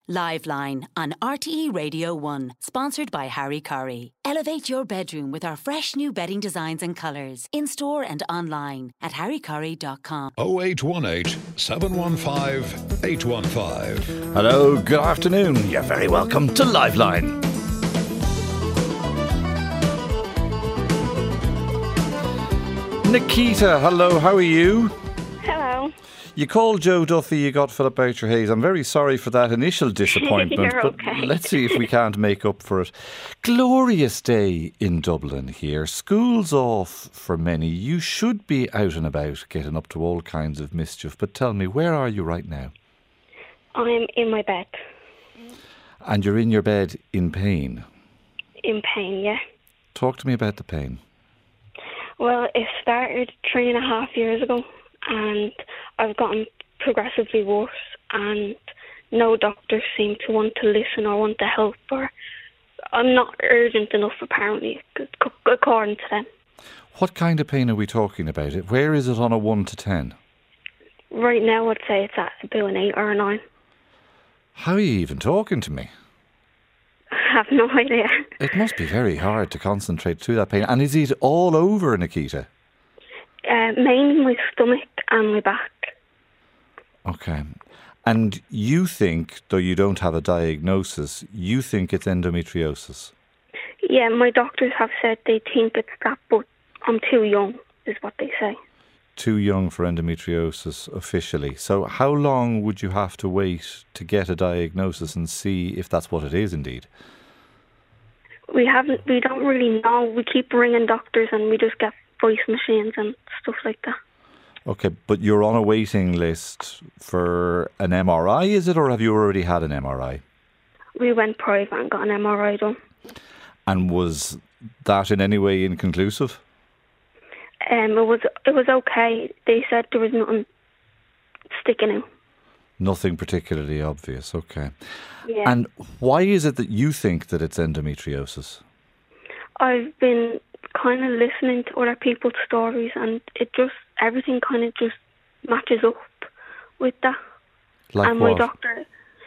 Liveline on RTE Radio 1, sponsored by Harry Curry. Elevate your bedroom with our fresh new bedding designs and colours, in-store and online at harrycurry.com. 0818 715 815. Hello, good afternoon. You're very welcome to Liveline. Nikita, hello, how are you? Hello. You called Joe Duffy, you got Philip Boucher Hayes. I'm very sorry for that initial disappointment, You're but okay. let's see if we can't make up for it. Glorious day in Dublin here. School's off for many. You should be out and about, getting up to all kinds of mischief. But tell me, where are you right now? I'm in my bed. And you're in your bed in pain. In pain, yeah. Talk to me about the pain. Well, it started 3.5 years ago, and I've gotten progressively worse, and no doctors seem to want to listen or want to help, or I'm not urgent enough, apparently, according to them. What kind of pain are we talking about? Where is it on a 1 to 10? Right now, I'd say it's at about an 8 or a 9. How are you even talking to me? I have no idea. It must be very hard to concentrate through that pain. And is it all over, Nikita? Mainly my stomach and my back. Okay. And you think, though you don't have a diagnosis, you think it's endometriosis? Yeah, my doctors have said they think it's that, but I'm too young, is what they say. Too young for endometriosis officially. So how long would you have to wait to get a diagnosis and see if that's what it is indeed? We don't really know. We keep ringing doctors and we just get voice machines and stuff like that. Okay, but you're on a waiting list for an MRI, is it, or have you already had an MRI? We went private and got an MRI done. And was that in any way inconclusive? It was okay. They said there was nothing sticking out. Nothing particularly obvious, okay. Yeah. And why is it that you think that it's endometriosis? I've been kind of listening to other people's stories, and everything kind of just matches up with that. Like and what? my doctor,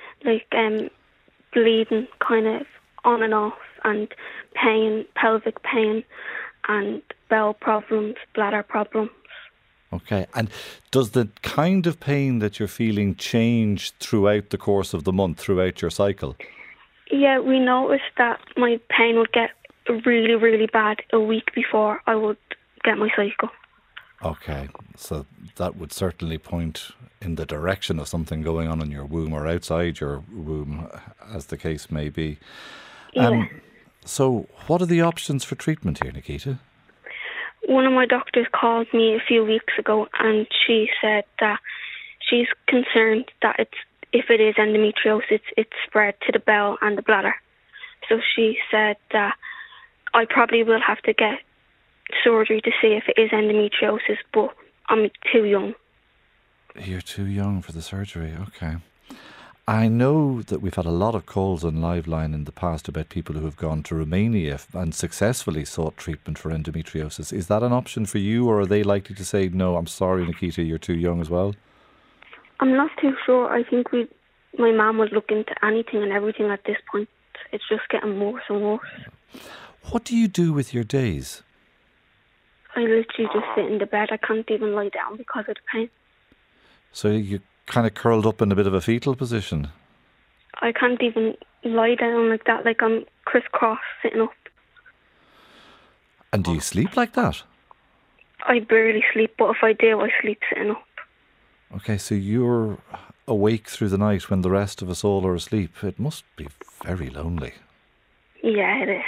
bleeding kind of on and off, and pain, pelvic pain, and bowel problems, bladder problems. Okay, and does the kind of pain that you're feeling change throughout the course of the month, throughout your cycle? Yeah, we noticed that my pain would get really, really bad a week before I would get my cycle. Okay, so that would certainly point in the direction of something going on in your womb or outside your womb, as the case may be. Yeah. So what are the options for treatment here, Nikita? One of my doctors called me a few weeks ago, and she said that she's concerned that if it is endometriosis, it's spread to the bowel and the bladder. So she said that I probably will have to get surgery to see if it is endometriosis, but I'm too young. You're too young for the surgery, okay. I know that we've had a lot of calls on Liveline in the past about people who have gone to Romania and successfully sought treatment for endometriosis. Is that an option for you, or are they likely to say, no, I'm sorry, Nikita, you're too young as well? I'm not too sure. I think my mum would look into anything and everything at this point. It's just getting worse and worse. What do you do with your days? I literally just sit in the bed. I can't even lie down because of the pain. So you kind of curled up in a bit of a fetal position? I can't even lie down like that, like I'm crisscross sitting up. And do you sleep like that? I barely sleep, but if I do, I sleep sitting up. Okay, so you're awake through the night when the rest of us all are asleep. It must be very lonely. Yeah, it is.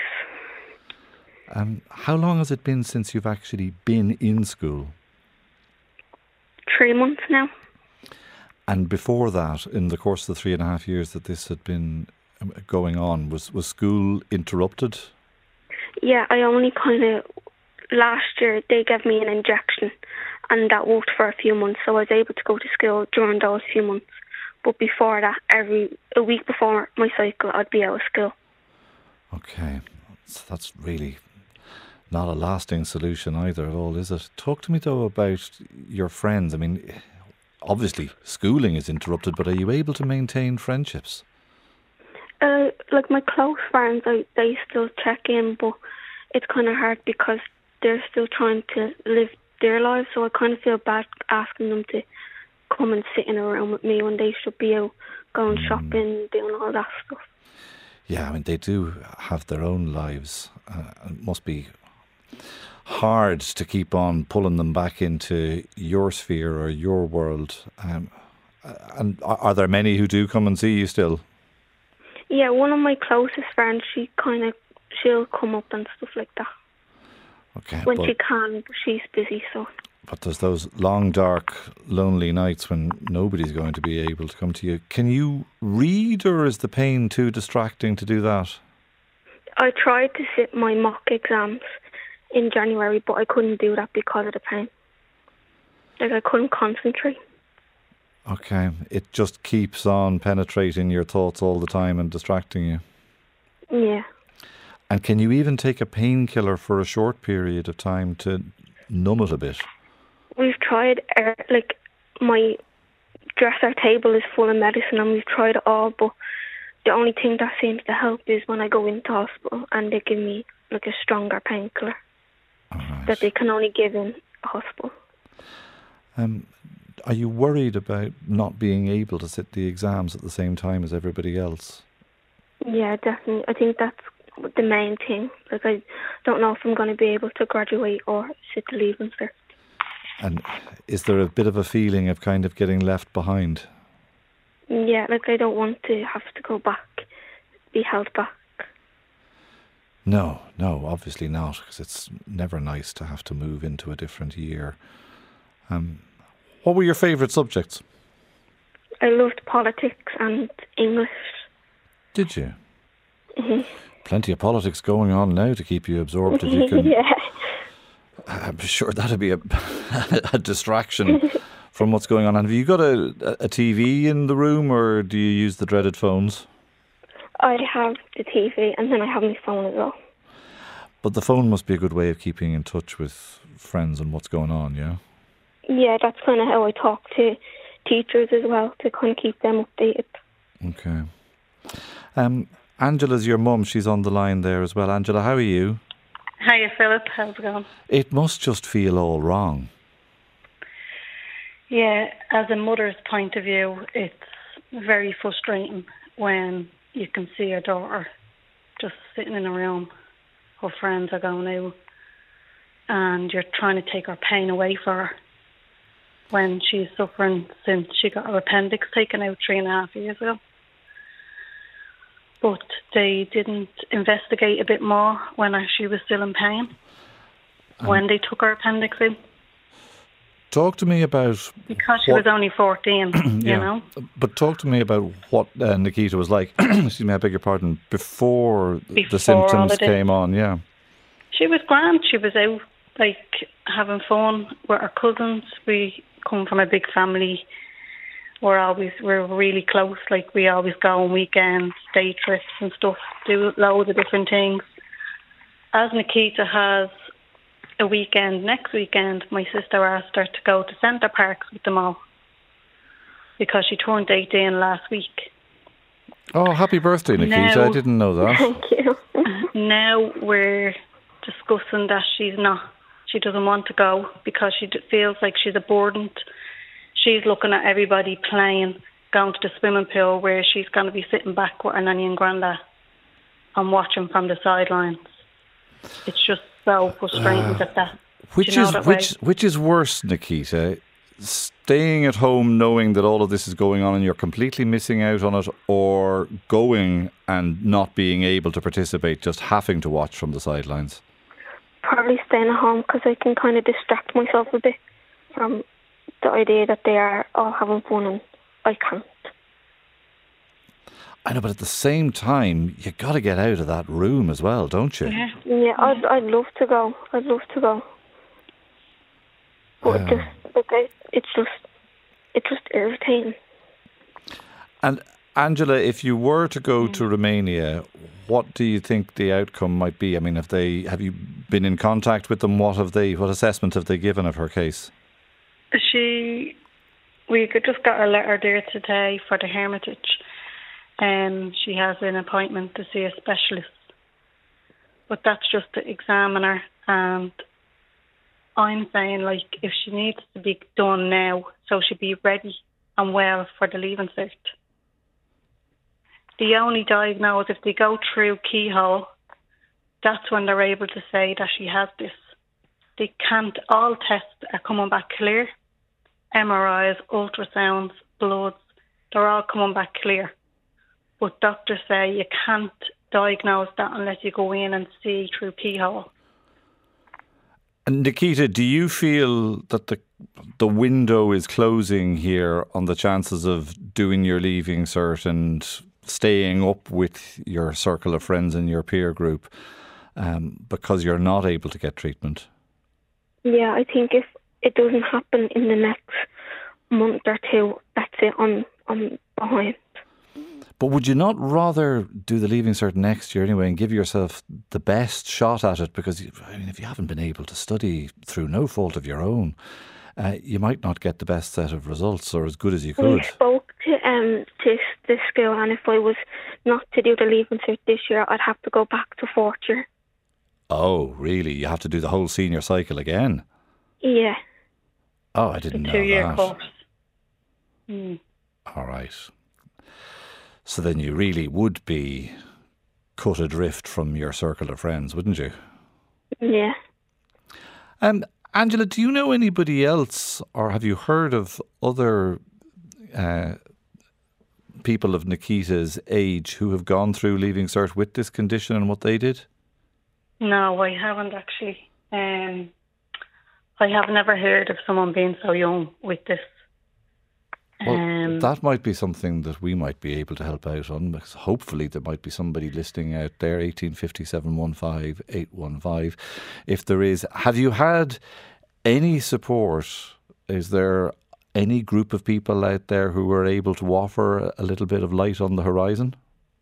How long has it been since you've actually been in school? 3 months now. And before that, in the course of the 3.5 years that this had been going on, was school interrupted? Yeah, I only last year they gave me an injection and that worked for a few months, so I was able to go to school during those few months. But before that, a week before my cycle, I'd be out of school. Okay, so that's really not a lasting solution either at all, is it? Talk to me though about your friends. I mean, obviously schooling is interrupted, but are you able to maintain friendships? Like my close friends, they still check in, but it's kind of hard because they're still trying to live their lives, so I kind of feel bad asking them to come and sit in a room with me when they should be out going shopping, doing all that stuff. Yeah, I mean, they do have their own lives. It must be hard to keep on pulling them back into your sphere or your world. And are there many who do come and see you still? Yeah, one of my closest friends, she'll come up and stuff like that. Okay. When she can, she's busy, so. But there's those long, dark, lonely nights when nobody's going to be able to come to you. Can you read, or is the pain too distracting to do that? I tried to sit my mock exams in January, but I couldn't do that because of the pain. Like, I couldn't concentrate. Okay. It just keeps on penetrating your thoughts all the time and distracting you. Yeah. And can you even take a painkiller for a short period of time to numb it a bit? We've tried, like, my dresser table is full of medicine and we've tried it all, but the only thing that seems to help is when I go into hospital and they give me, like, a stronger painkiller that they can only give in hospital. Are you worried about not being able to sit the exams at the same time as everybody else? Yeah, definitely. I think that's the main thing. Like, I don't know if I'm going to be able to graduate or sit the Leaving Cert. And is there a bit of a feeling of kind of getting left behind? Yeah, like, I don't want to have to go back, be held back. No, obviously not, because it's never nice to have to move into a different year. What were your favourite subjects? I loved politics and English. Did you? Mm-hmm. Plenty of politics going on now to keep you absorbed if you can. Yeah. I'm sure that'd be a distraction from what's going on. And have you got a TV in the room, or do you use the dreaded phones? I have the TV and then I have my phone as well. But the phone must be a good way of keeping in touch with friends and what's going on, yeah? Yeah, that's kind of how I talk to teachers as well, to kind of keep them updated. Okay. Angela's your mum. She's on the line there as well. Angela, how are you? Hiya, Philip. How's it going? It must just feel all wrong. Yeah, as a mother's point of view, it's very frustrating when you can see your daughter just sitting in a room. Her friends are going out and you're trying to take her pain away for her when she's suffering since she got her appendix taken out 3.5 years ago. But they didn't investigate a bit more when she was still in pain, when they took her appendix in. Talk to me about... Because she was only 14, you know. But talk to me about what Nikita was like, excuse me, I beg your pardon, before the symptoms came on, yeah. She was grand. She was out, like, having fun with her cousins. We come from a big family. We're really close. Like, we always go on weekends, day trips and stuff, do loads of different things. As Nikita has a weekend, next weekend, my sister asked her to go to Centre Parks with them all because she turned 18 last week. Oh, happy birthday, Nikita. I didn't know that. Thank you. Now we're discussing that she doesn't want to go because she feels like she's a burden. She's looking at everybody playing, going to the swimming pool where she's going to be sitting back with her nanny and granda and watching from the sidelines. It's just so frustrating that. Which is worse, Nikita? Staying at home knowing that all of this is going on and you're completely missing out on it, or going and not being able to participate, just having to watch from the sidelines? Probably staying at home because I can kind of distract myself a bit from the idea that they are all having fun and I can't. I know, but at the same time, you got to get out of that room as well, don't you? Yeah, I'd love to go. But it's just irritating. And Angela, if you were to go to Romania, what do you think the outcome might be? I mean, have you been in contact with them? What assessment have they given of her case? We just got a letter there today for the Hermitage. She has an appointment to see a specialist. But that's just to examine her. And I'm saying, like, if she needs to be done now, so she'll be ready and well for the Leaving Cert. The only diagnose, if they go through keyhole, that's when they're able to say that she has this. They can't, all tests are coming back clear. MRIs, ultrasounds, bloods, they're all coming back clear. But doctors say you can't diagnose that unless you go in and see through keyhole. And Nikita, do you feel that the window is closing here on the chances of doing your Leaving Cert and staying up with your circle of friends and your peer group because you're not able to get treatment? Yeah, I think if it doesn't happen in the next month or two, that's it, I'm behind. But would you not rather do the Leaving Cert next year anyway and give yourself the best shot at it? Because if you haven't been able to study through no fault of your own, you might not get the best set of results or as good as you could. We spoke to the school, and if I was not to do the Leaving Cert this year, I'd have to go back to fourth year. Oh, really? You have to do the whole senior cycle again? Yeah. Oh, I didn't know that. 2-year course. All right. So then you really would be cut adrift from your circle of friends, wouldn't you? Yeah. Angela, do you know anybody else, or have you heard of other people of Nikita's age who have gone through Leaving Cert with this condition and what they did? No, I haven't actually. I have never heard of someone being so young with this. Well, that might be something that we might be able to help out on, because hopefully there might be somebody listening out there, 1850 715 815. If there is, have you had any support? Is there any group of people out there who are able to offer a little bit of light on the horizon?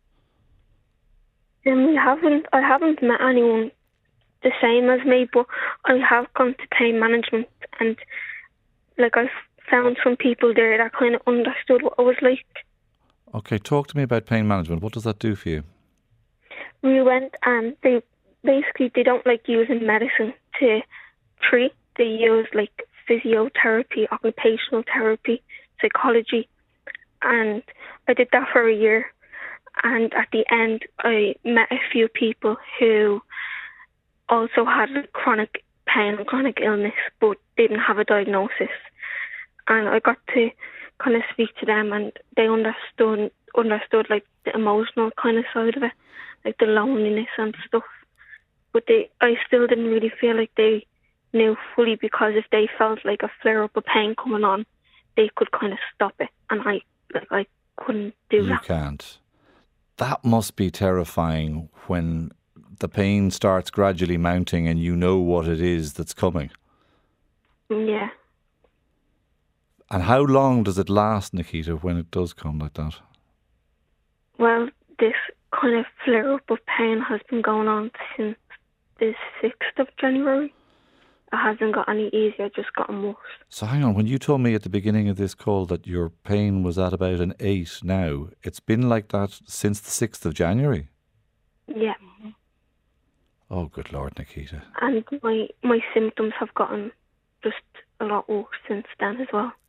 I haven't met anyone the same as me, but I have gone to pain management, and I've found some people there that kind of understood what I was like. Okay, talk to me about pain management. What does that do for you? We went, and they don't like using medicine to treat. They use physiotherapy, occupational therapy, psychology, and I did that for a year. And at the end, I met a few people who also had chronic pain and chronic illness, but didn't have a diagnosis. And I got to kind of speak to them, and they understood the emotional kind of side of it, the loneliness and stuff. But I still didn't really feel like they knew fully, because if they felt like a flare up of pain coming on, they could kind of stop it, and I couldn't do that. You can't. That must be terrifying when the pain starts gradually mounting and you know what it is that's coming. Yeah. And how long does it last, Nikita, when it does come like that? Well, this kind of flare-up of pain has been going on since the 6th of January. It hasn't got any easier, just gotten worse. So hang on, when you told me at the beginning of this call that your pain was at about an 8 now, it's been like that since the 6th of January? Yeah. Oh, good Lord, Nikita. And my symptoms have gotten just a lot worse since then as well.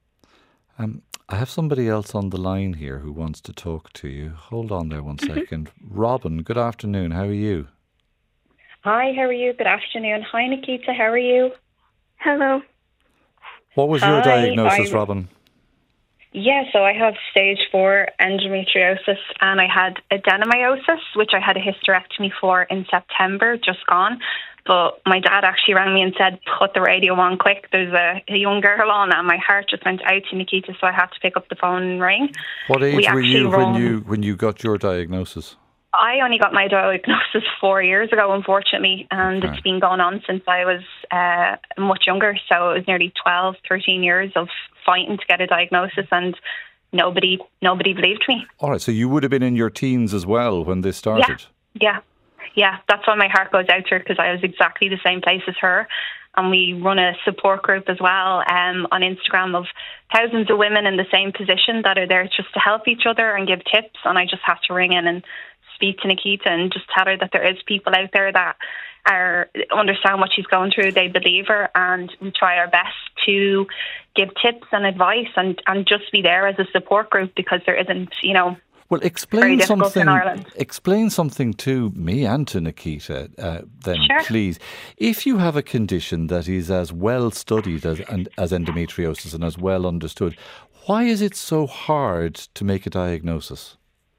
I have somebody else on the line here who wants to talk to you. Hold on there one second. Robin, good afternoon. How are you? Hi, how are you? Good afternoon. Hi, Nikita. How are you? Hello. What was your diagnosis, Robin? Yeah, so I have stage 4 endometriosis, and I had adenomyosis, which I had a hysterectomy for in September, just gone. But my dad actually rang me and said, put the radio on quick. There's a young girl on, and my heart just went out to Nikita, so I had to pick up the phone and ring. What age were you when you got your diagnosis? I only got my diagnosis 4 years ago, unfortunately, and It's been going on since I was much younger. So it was nearly 12, 13 years of fighting to get a diagnosis, and nobody believed me. All right, so you would have been in your teens as well when this started? Yeah. That's why my heart goes out to her, because I was exactly the same place as her. and we run a support group as well on Instagram of thousands of women in the same position that are there just to help each other and give tips. And I just have to ring in and speak to Nikita and just tell her that there is people out there that understand what she's going through. They believe her, and we try our best to give tips and advice and just be there as a support group, because there isn't, well, explain something to me and to Nikita, then, sure. Please. If you have a condition that is as well studied as endometriosis and as well understood, why is it so hard to make a diagnosis?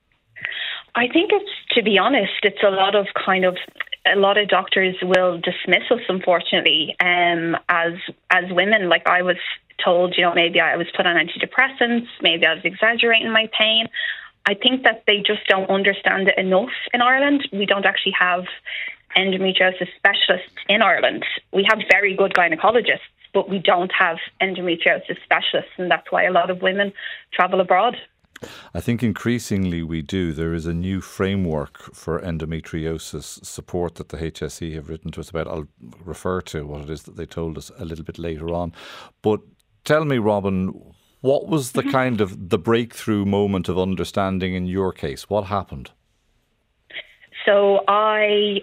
I think to be honest, it's a lot of doctors will dismiss us, unfortunately, as women. Like, I was told, maybe I was put on antidepressants, maybe I was exaggerating my pain. I think that they just don't understand it enough in Ireland. We don't actually have endometriosis specialists in Ireland. We have very good gynecologists, but we don't have endometriosis specialists, and that's why a lot of women travel abroad. I think increasingly we do. There is a new framework for endometriosis support that the HSE have written to us about. I'll refer to what it is that they told us a little bit later on. But tell me, Robin, what was the kind of the breakthrough moment of understanding in your case? What happened? So I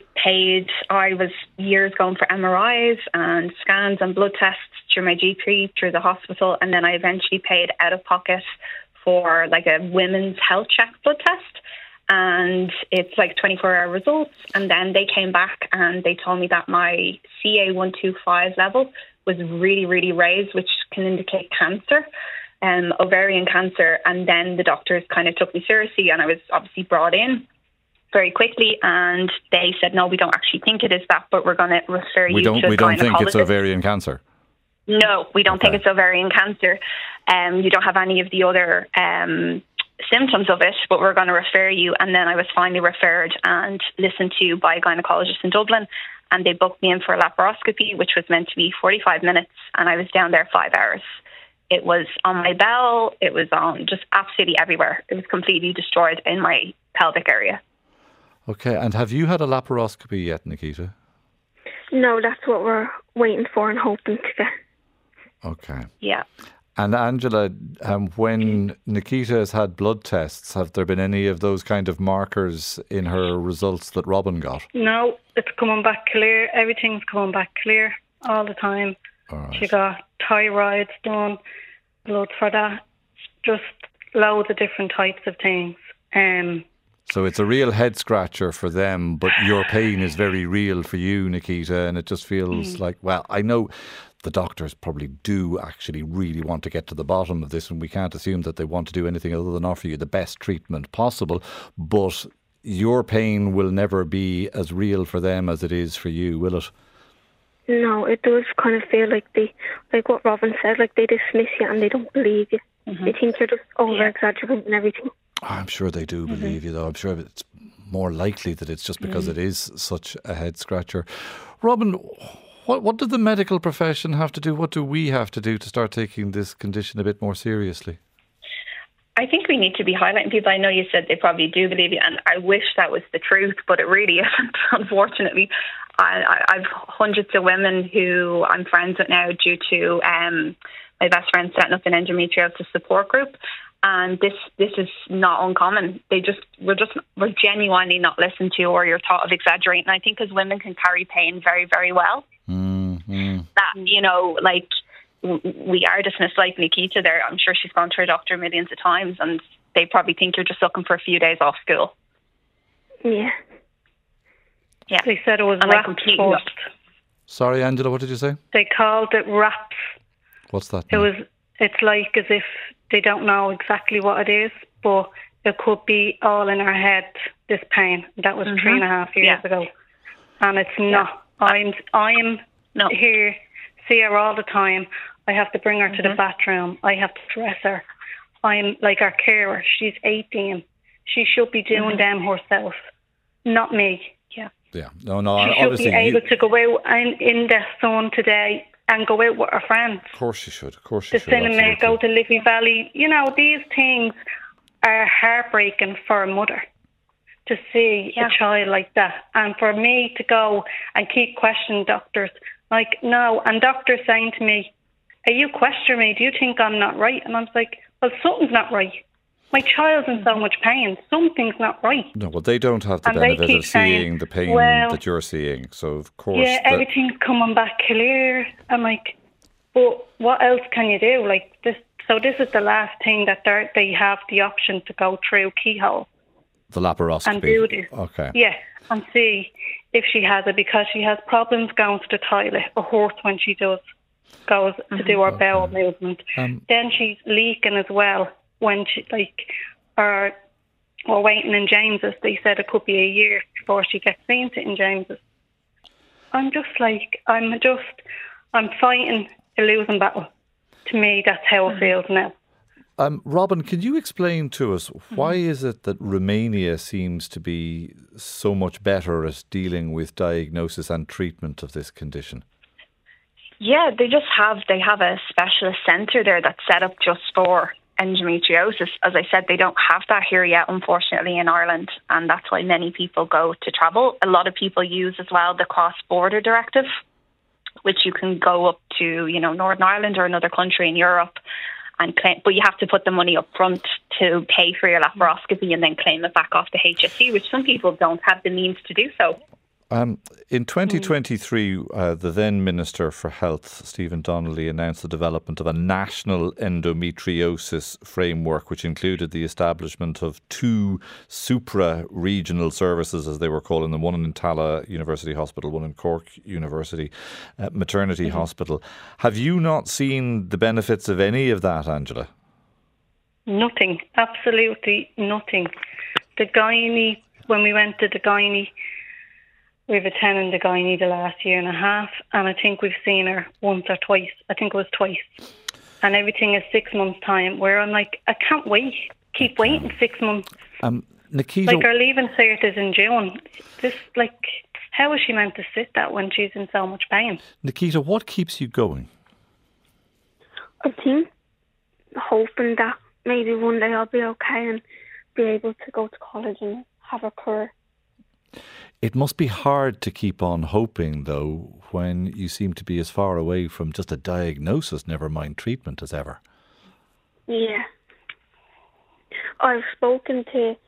was years going for MRIs and scans and blood tests through my GP, through the hospital, and then I eventually paid out of pocket for like a women's health check blood test, and it's like 24-hour results. And then they came back and they told me that my CA125 level was really, really raised, which can indicate cancer, ovarian cancer. And then the doctors kind of took me seriously, and I was obviously brought in very quickly, and they said, no, we don't actually think it is that, but we're going to refer you to a gynecologist. We don't think it's ovarian cancer? No, we don't think it's ovarian cancer. You don't have any of the other symptoms of it, but we're going to refer you. And then I was finally referred and listened to by a gynecologist in Dublin, and they booked me in for a laparoscopy, which was meant to be 45 minutes, and I was down there 5 hours. It was on my bowel, it was on just absolutely everywhere. It was completely destroyed in my pelvic area. Okay, and have you had a laparoscopy yet, Nikita? No, that's what we're waiting for and hoping to get. Okay. Yeah. And Angela, when Nikita has had blood tests, have there been any of those kind of markers in her results that Robin got? No, it's coming back clear. Everything's coming back clear all the time. All right. She got thyroid done, blood for that, just loads of different types of things. So it's a real head scratcher for them, but your pain is very real for you, Nikita, and it just feels like, well, I know the doctors probably do actually really want to get to the bottom of this, and we can't assume that they want to do anything other than offer you the best treatment possible, but your pain will never be as real for them as it is for you, will it? No, it does kind of feel like like what Robin said, like they dismiss you and they don't believe you. They think you're just over-exaggerating everything. I'm sure they do believe you, though. I'm sure it's more likely that it's just because it is such a head scratcher. Robin, what did the medical profession have to do? What do we have to do to start taking this condition a bit more seriously? I think we need to be highlighting people. I know you said they probably do believe you, and I wish that was the truth, but it really isn't, unfortunately. I've hundreds of women who I'm friends with now due to my best friend setting up an endometriosis support group. And this is not uncommon. We're genuinely not listened to, or you're thought of exaggerating. And I think as women can carry pain very, very well, that, like we are dismissed, like Nikita there. I'm sure she's gone to her doctor millions of times, and they probably think you're just looking for a few days off school. Yeah. Yeah. They said it was RAPS first. Sorry, Angela, what did you say? They called it RAPS. What's that? It's like as if they don't know exactly what it is, but it could be all in her head, this pain. That was 3.5 years ago. And it's not. I'm here, see her all the time. I have to bring her to the bathroom. I have to dress her. I'm like our carer. She's 18. She should be doing them herself, not me. Yeah. No, she obviously. Should be able to go out in the sun today and go out with her friends. Of course she should. The cinema, go to Liffey Valley. These things are heartbreaking for a mother to see a child like that. And for me to go and keep questioning doctors Like, no. And doctors saying to me, are you questioning me? Do you think I'm not right? And I was like, well, something's not right. My child's in so much pain. Something's not right. No, well, they don't have the And benefit keep of seeing saying, the pain well, that you're seeing. So, of course... Yeah, everything's coming back clear. I'm like, but what else can you do? Like this. So this is the last thing that they have the option to go through keyhole. The laparoscopy. And do this. Okay. Yeah, and see if she has it, because she has problems going to the toilet. It hurts when she goes to do her bowel movement. Then she's leaking as well when she, we're waiting in James's. They said it could be a year before she gets seen to in James's. I'm fighting a losing battle. To me, that's how it feels now. Robin, can you explain to us why is it that Romania seems to be so much better at dealing with diagnosis and treatment of this condition? Yeah, they have a specialist centre there that's set up just for endometriosis. As I said, they don't have that here yet, unfortunately, in Ireland, and that's why many people go to travel. A lot of people use as well the cross-border directive, which you can go up to, Northern Ireland or another country in Europe and claim, but you have to put the money up front to pay for your laparoscopy and then claim it back off the HSE, which some people don't have the means to do so. In 2023, the then Minister for Health, Stephen Donnelly, announced the development of a national endometriosis framework, which included the establishment of 2 supra-regional services, as they were calling them, one in Tallaght University Hospital, one in Cork University Maternity Hospital. Have you not seen the benefits of any of that, Angela? Nothing, absolutely nothing. The gynae, when we went to the gynae, we've attended the gynae the last year and a half, and I think we've seen her once or twice. I think it was twice. And everything is 6 months' time, where I'm like, I can't wait. Keep waiting 6 months. Nikita, our leaving cert is in June. How is she meant to sit that when she's in so much pain? Nikita, what keeps you going? I think hoping that maybe one day I'll be okay and be able to go to college and have a career. It must be hard to keep on hoping, though, when you seem to be as far away from just a diagnosis, never mind treatment, as ever. Yeah. I've spoken to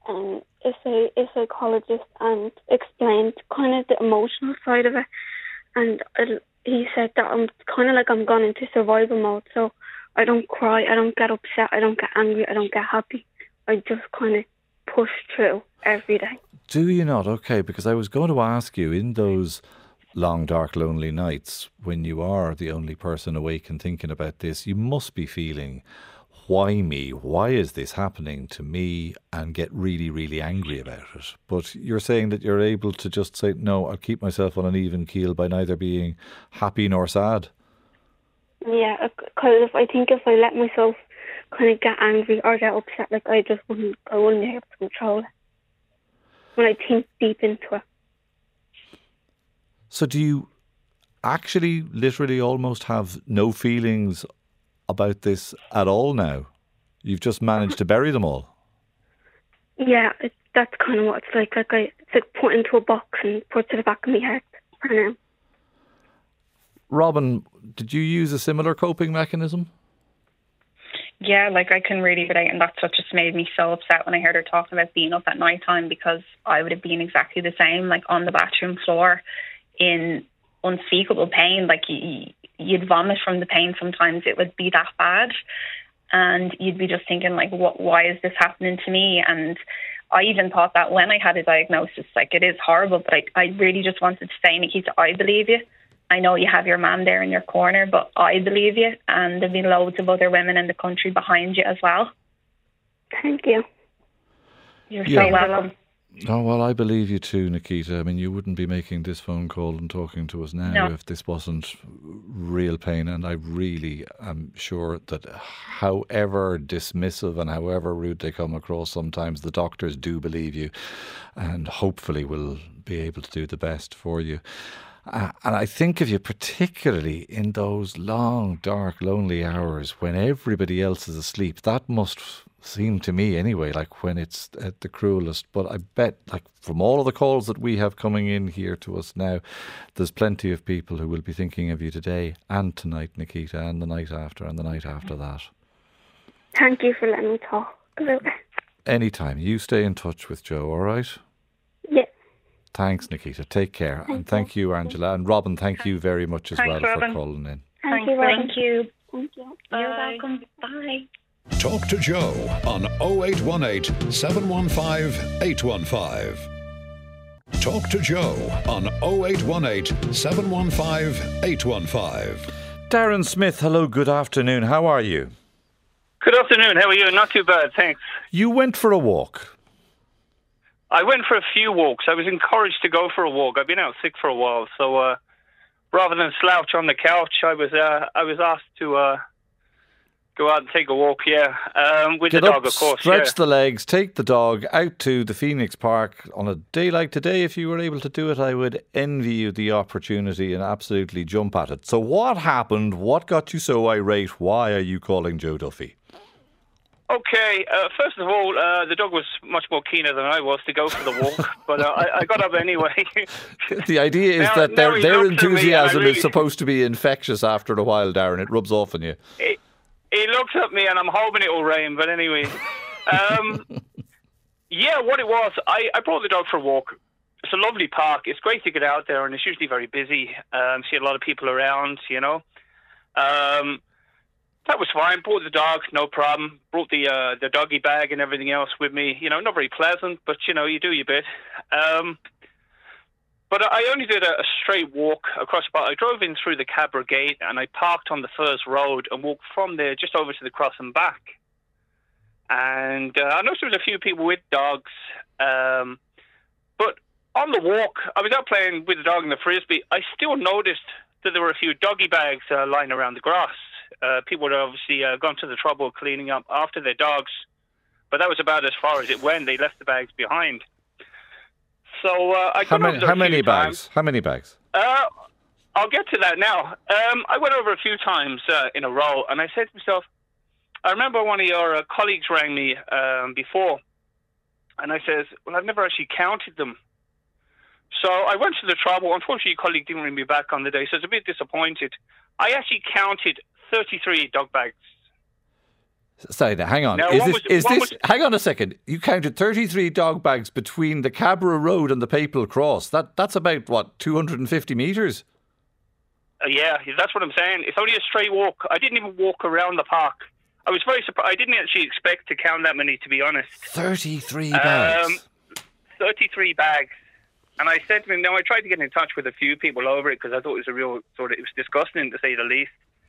a psychologist and explained kind of the emotional side of it, and he said that I'm kind of like I'm gone into survival mode, so I don't cry, I don't get upset, I don't get angry, I don't get happy. I just kind of push through every day. Do you not? Okay, because I was going to ask you, in those long, dark, lonely nights, when you are the only person awake and thinking about this, you must be feeling, why me? Why is this happening to me? And get really, really angry about it. But you're saying that you're able to just say, no, I'll keep myself on an even keel by neither being happy nor sad. Yeah, because I think if I let myself kind of get angry or get upset, I wouldn't be able to control it when I think deep into it. So do you actually literally almost have no feelings about this at all now? You've just managed to bury them all? Yeah, that's kind of what it's like. It's like put into a box and put to the back of my head for now. Robin, did you use a similar coping mechanism? Yeah, I can really relate, and that's what just made me so upset when I heard her talking about being up at night time, because I would have been exactly the same, on the bathroom floor in unspeakable pain. You'd vomit from the pain sometimes. It would be that bad, and you'd be just thinking, why is this happening to me? And I even thought that when I had a diagnosis, it is horrible, but I really just wanted to say, Nikita, I believe you. I know you have your man there in your corner, but I believe you, and there've been loads of other women in the country behind you as well. Thank you. You're so welcome. Oh, well, I believe you too, Nikita. I mean, you wouldn't be making this phone call and talking to us now if this wasn't real pain, and I really am sure that however dismissive and however rude they come across sometimes, the doctors do believe you and hopefully will be able to do the best for you. And I think of you particularly in those long, dark, lonely hours when everybody else is asleep. That must seem to me anyway, like when it's at the cruelest. But I bet, like from all of the calls that we have coming in here to us now, there's plenty of people who will be thinking of you today and tonight, Nikita, and the night after and the night after that. Thank you for letting me talk about it. Anytime. You stay in touch with Joe, all right? Yeah. Thanks, Nikita. Take care. And thank you, Angela. And Robin, thank you very much as well for calling in. Thank you. Thank you. Thank you. You're welcome. Bye. Talk to Joe on 0818 715 815. Talk to Joe on 0818 715 815. Darren Smith, hello, good afternoon. How are you? Good afternoon. How are you? Not too bad, thanks. You went for a walk. I went for a few walks. I was encouraged to go for a walk. I've been out sick for a while, so rather than slouch on the couch, I was asked to go out and take a walk. Yeah, with Get the up, dog, of course. stretch the legs, take the dog out to the Phoenix Park on a day like today. If you were able to do it, I would envy you the opportunity and absolutely jump at it. So, what happened? What got you so irate? Why are you calling Joe Duffy? Okay, first of all, the dog was much more keener than I was to go for the walk, but I got up anyway. The idea is that their enthusiasm is supposed to be infectious after a while, Darren. It rubs off on you. He looks at me and I'm hoping it will rain, but anyway. Yeah, what it was, I brought the dog for a walk. It's a lovely park. It's great to get out there, and it's usually very busy. See a lot of people around, you know. That was fine. Brought the dog, no problem. Brought the doggy bag and everything else with me. You know, not very pleasant, but, you know, you do your bit. But I only did a straight walk across the park. I drove in through the Cabra Gate and I parked on the first road and walked from there just over to the cross and back. And I noticed there was a few people with dogs. But on the walk, I was out playing with the dog and the Frisbee. I still noticed that there were a few doggy bags lying around the grass. People had obviously gone to the trouble of cleaning up after their dogs, but that was about as far as it went. They left the bags behind. So I got over how many bags? How many bags? I'll get to that now. I went over a few times in a row, and I said to myself, I remember one of your colleagues rang me before, and I says, well, I've never actually counted them. So I went to the trouble. Unfortunately, your colleague didn't ring me back on the day, so I was a bit disappointed. I actually counted 33 dog bags. Sorry, now, hang on. Now, Hang on a second. You counted 33 dog bags between the Cabra Road and the Papal Cross. That's about, what, 250 metres? Yeah, that's what I'm saying. It's only a straight walk. I didn't even walk around the park. I was very surprised. I didn't actually expect to count that many, to be honest. 33 bags? 33 bags. And I said to him, now I tried to get in touch with a few people over it because I thought it was a real it was disgusting to say the least.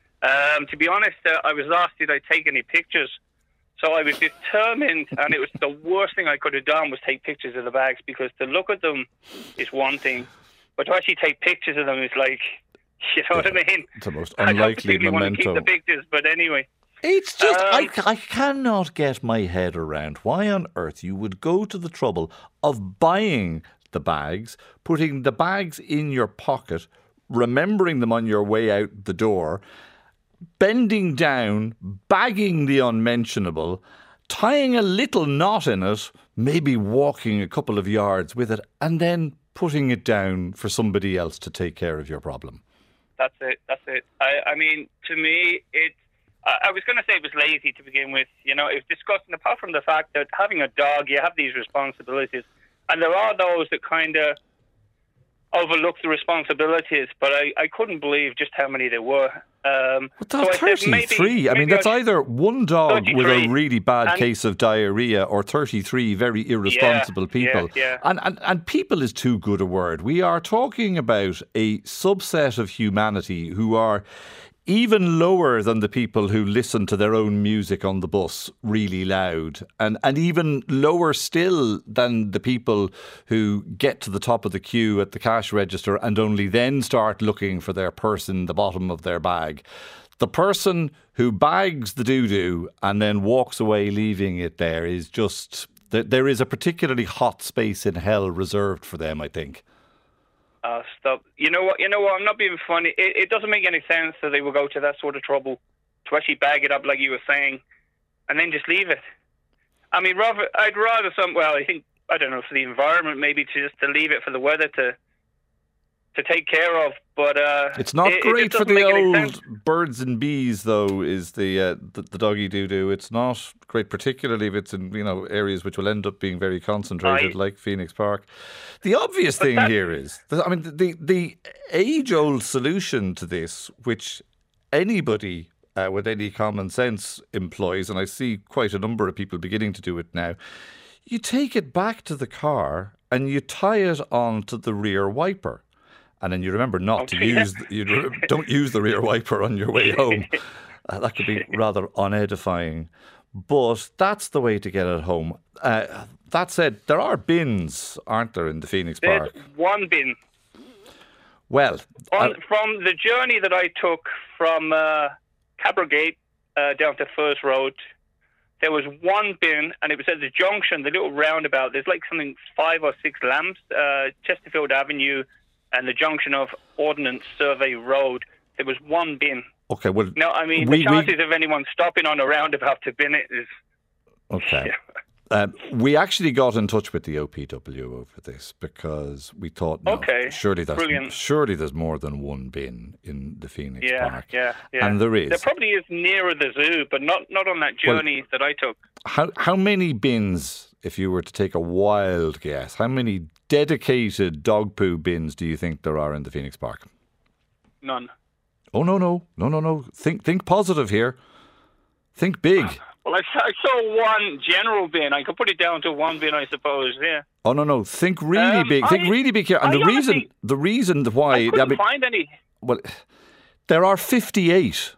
To be honest, I was asked did I take any pictures. So I was determined, and it was the worst thing I could have done was take pictures of the bags, because to look at them is one thing, but to actually take pictures of them is like, you know what I mean? It's the most unlikely memento. I don't want to keep the pictures, but anyway. It's just, I cannot get my head around why on earth you would go to the trouble of buying the bags, putting the bags in your pocket, remembering them on your way out the door, bending down, bagging the unmentionable, tying a little knot in it, maybe walking a couple of yards with it, and then putting it down for somebody else to take care of your problem. That's it. I mean, to me, I was going to say it was lazy to begin with. You know, it was disgusting, apart from the fact that having a dog, you have these responsibilities. And there are those that kind of overlook the responsibilities, but I couldn't believe just how many there were. But that's 33. I mean, that's either one dog with a really bad case of diarrhea or 33 very irresponsible people. Yeah. And people is too good a word. We are talking about a subset of humanity who are even lower than the people who listen to their own music on the bus really loud, and even lower still than the people who get to the top of the queue at the cash register and only then start looking for their purse in the bottom of their bag. The person who bags the doo-doo and then walks away leaving it there is just... There is a particularly hot space in hell reserved for them, I think. Stop. You know what? I'm not being funny. It doesn't make any sense that they will go to that sort of trouble to actually bag it up like you were saying and then just leave it. I mean, I'd rather I think, I don't know, for the environment, maybe to leave it for the weather to take care of. But it's not great for the old sense. birds and bees, though. Is the doggy doo-doo? It's not great, particularly if it's in areas which will end up being very concentrated, like Phoenix Park. The obvious thing here is, the age-old solution to this, which anybody with any common sense employs, and I see quite a number of people beginning to do it now. You take it back to the car and you tie it onto the rear wiper. And then you remember not to don't use the rear wiper on your way home. That could be rather unedifying. But that's the way to get it home. That said, there are bins, aren't there, in the Phoenix Park? There's one bin. Well, from the journey that I took from Cabregate down to First Road, there was one bin, and it was at the junction, the little roundabout. There's like 5 or 6 lamps, Chesterfield Avenue, and the junction of Ordnance Survey Road. There was one bin. Okay, well... No, I mean, the chances of anyone stopping on a roundabout to bin it is... Okay. We actually got in touch with the OPW over this because we thought, surely there's more than one bin in the Phoenix Park. Yeah. And there is. There probably is nearer the zoo, but not on that journey that I took. How many bins, if you were to take a wild guess, how many dedicated dog poo bins do you think there are in the Phoenix Park? None. Oh, no. Think positive here. Think big. Well, I saw one general bin. I could put it down to one bin, I suppose. Yeah. Oh no! Think really big. Think really big here. And the reason why I couldn't find any. Well, there are 58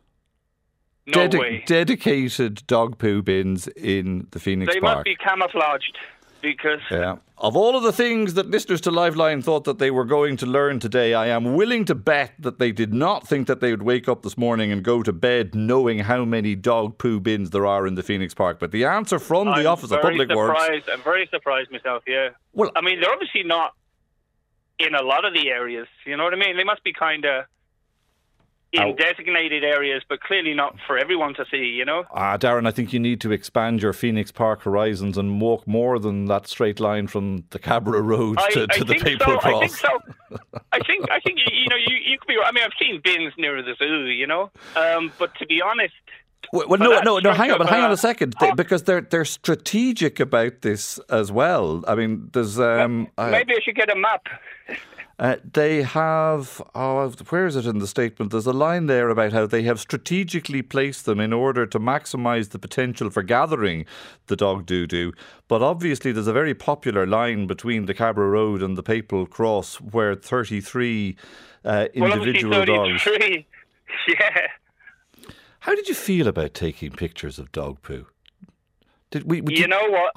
dedicated dog poo bins in the Phoenix Park. They must be camouflaged. Because of all of the things that listeners to Liveline thought that they were going to learn today, I am willing to bet that they did not think that they would wake up this morning and go to bed knowing how many dog poo bins there are in the Phoenix Park. But the answer from the Office of Public Works... I'm very surprised myself, yeah. Well, I mean, they're obviously not in a lot of the areas, you know what I mean? They must be kind of in designated areas, but clearly not for everyone to see, you know? Darren, I think you need to expand your Phoenix Park horizons and walk more than that straight line from the Cabra Road to the Papal Cross. I think so. I think you could be right. I mean, I've seen bins near the zoo, you know? But to be honest... Well, no, hang on a second, because they're strategic about this as well. I mean, there's... maybe I should get a map. They have, where is it in the statement? There's a line there about how they have strategically placed them in order to maximise the potential for gathering the dog doo-doo. But obviously there's a very popular line between the Cabra Road and the Papal Cross where 33 individual dogs... 33, yeah. How did you feel about taking pictures of dog poo? You know what?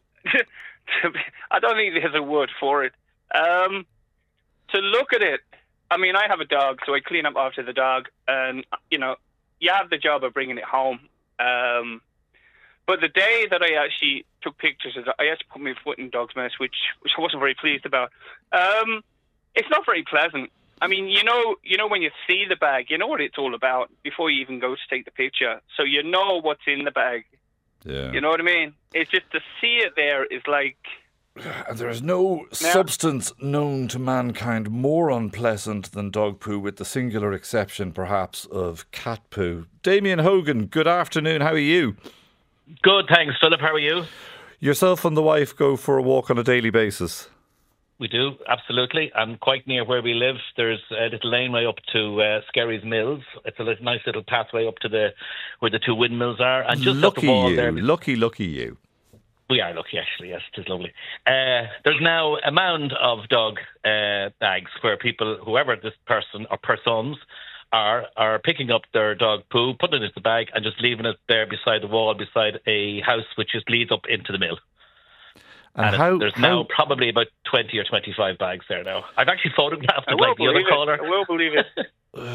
I don't think there's a word for it. To look at it, I mean, I have a dog, so I clean up after the dog, and, you know, you have the job of bringing it home. But the day that I actually took pictures of it, I actually put my foot in dog's mess, which I wasn't very pleased about. It's not very pleasant. I mean, you know when you see the bag, you know what it's all about before you even go to take the picture. So you know what's in the bag. Yeah. You know what I mean? It's just to see it there is like... And there is no substance known to mankind more unpleasant than dog poo, with the singular exception, perhaps, of cat poo. Damien Hogan, good afternoon. How are you? Good, thanks, Philip. How are you? Yourself and the wife go for a walk on a daily basis? We do, absolutely. And quite near where we live, there's a little laneway up to Skerry's Mills. It's a nice little pathway up to where the 2 windmills are. And just up the wall there. Lucky you. We are lucky, actually, yes, it is lovely. There's now a mound of dog bags where people, whoever this person or persons are picking up their dog poo, putting it in the bag and just leaving it there beside the wall, beside a house which just leads up into the mill. And there's now probably about 20 or 25 bags there now. I've actually photographed it like the other caller. I will believe it.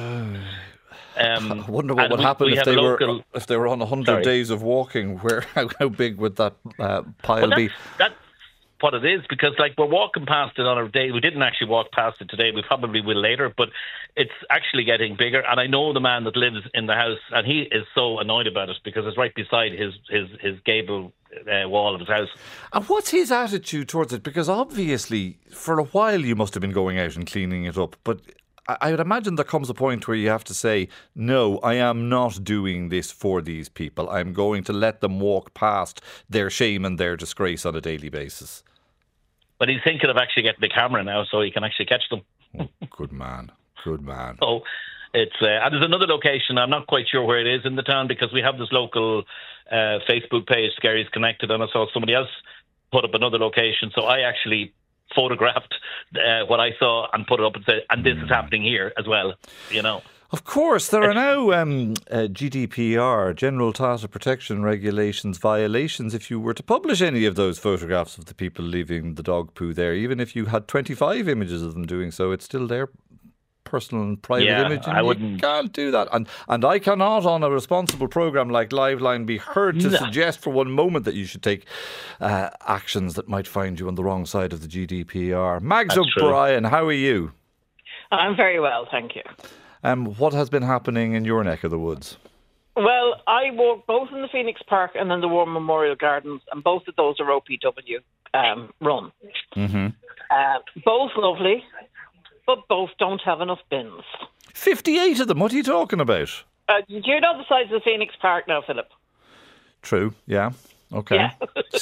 I wonder what would happen if they were on 100 days of walking. How big would that pile be? what it is, because like we're walking past it on a day. We didn't actually walk past it today. We probably will later, but it's actually getting bigger. And I know the man that lives in the house, and he is so annoyed about it because it's right beside his gable wall of his house. And what's his attitude towards it? Because obviously, for a while you must have been going out and cleaning it up, but I would imagine there comes a point where you have to say, no, I am not doing this for these people. I'm going to let them walk past their shame and their disgrace on a daily basis. But he's thinking of actually getting the camera now so he can actually catch them. Oh, good man. Good man. So it's and there's another location. I'm not quite sure where it is in the town because we have this local Facebook page, Scary's Connected, and I saw somebody else put up another location. So I actually photographed what I saw and put it up and said, and this is happening here as well, you know. Of course, there are now GDPR, General Data Protection Regulations violations if you were to publish any of those photographs of the people leaving the dog poo there. Even if you had 25 images of them doing so, it's still their personal and private image. And you can't do that. And I cannot, on a responsible programme like Liveline, be heard to suggest for one moment that you should take actions that might find you on the wrong side of the GDPR. Mags O'Brien, how are you? I'm very well, thank you. What has been happening in your neck of the woods? Well, I walk both in the Phoenix Park and then the War Memorial Gardens, and both of those are OPW run. Mm-hmm. Both lovely, but both don't have enough bins. 58 of them? What are you talking about? Do you know the size of the Phoenix Park now, Philip? True, yeah. Okay. Yeah.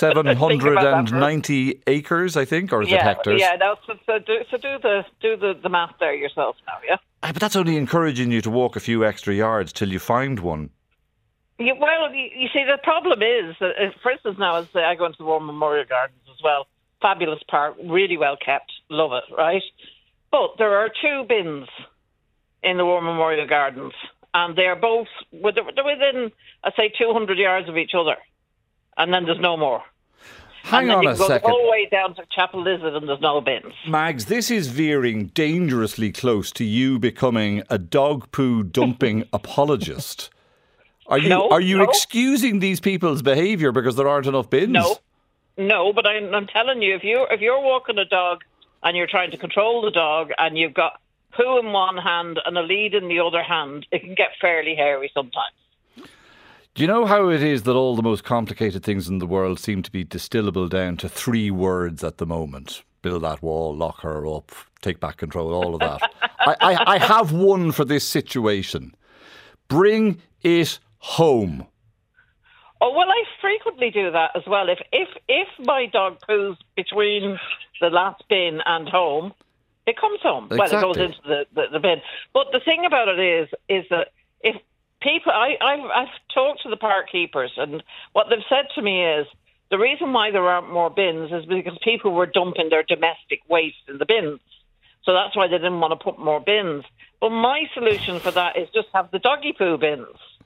790 acres, I think, or is it hectares? Yeah, so do the math there yourself now, yeah? But that's only encouraging you to walk a few extra yards till you find one. Yeah, well, you see, the problem is, that, for instance, now as I go into the War Memorial Gardens as well, fabulous park, really well kept, love it, right? But there are 2 bins in the War Memorial Gardens, and they're both, they're within, I'd say, 200 yards of each other, and then there's no more. Hang on a second. You go all the way down to Chapel Lizard and there's no bins. Mags, this is veering dangerously close to you becoming a dog poo dumping apologist. Are you excusing these people's behaviour because there aren't enough bins? No, but I'm telling you, if you're walking a dog and you're trying to control the dog and you've got poo in one hand and a lead in the other hand, it can get fairly hairy sometimes. Do you know how it is that all the most complicated things in the world seem to be distillable down to 3 words at the moment? Build that wall, lock her up, take back control, all of that. I have one for this situation. Bring it home. Oh, well, I frequently do that as well. If my dog poos between the last bin and home, it comes home. Exactly. Well, it goes into the bin. But the thing about it is that if people, I've talked to the park keepers, and what they've said to me is the reason why there aren't more bins is because people were dumping their domestic waste in the bins. So that's why they didn't want to put more bins. But my solution for that is just have the doggy poo bins.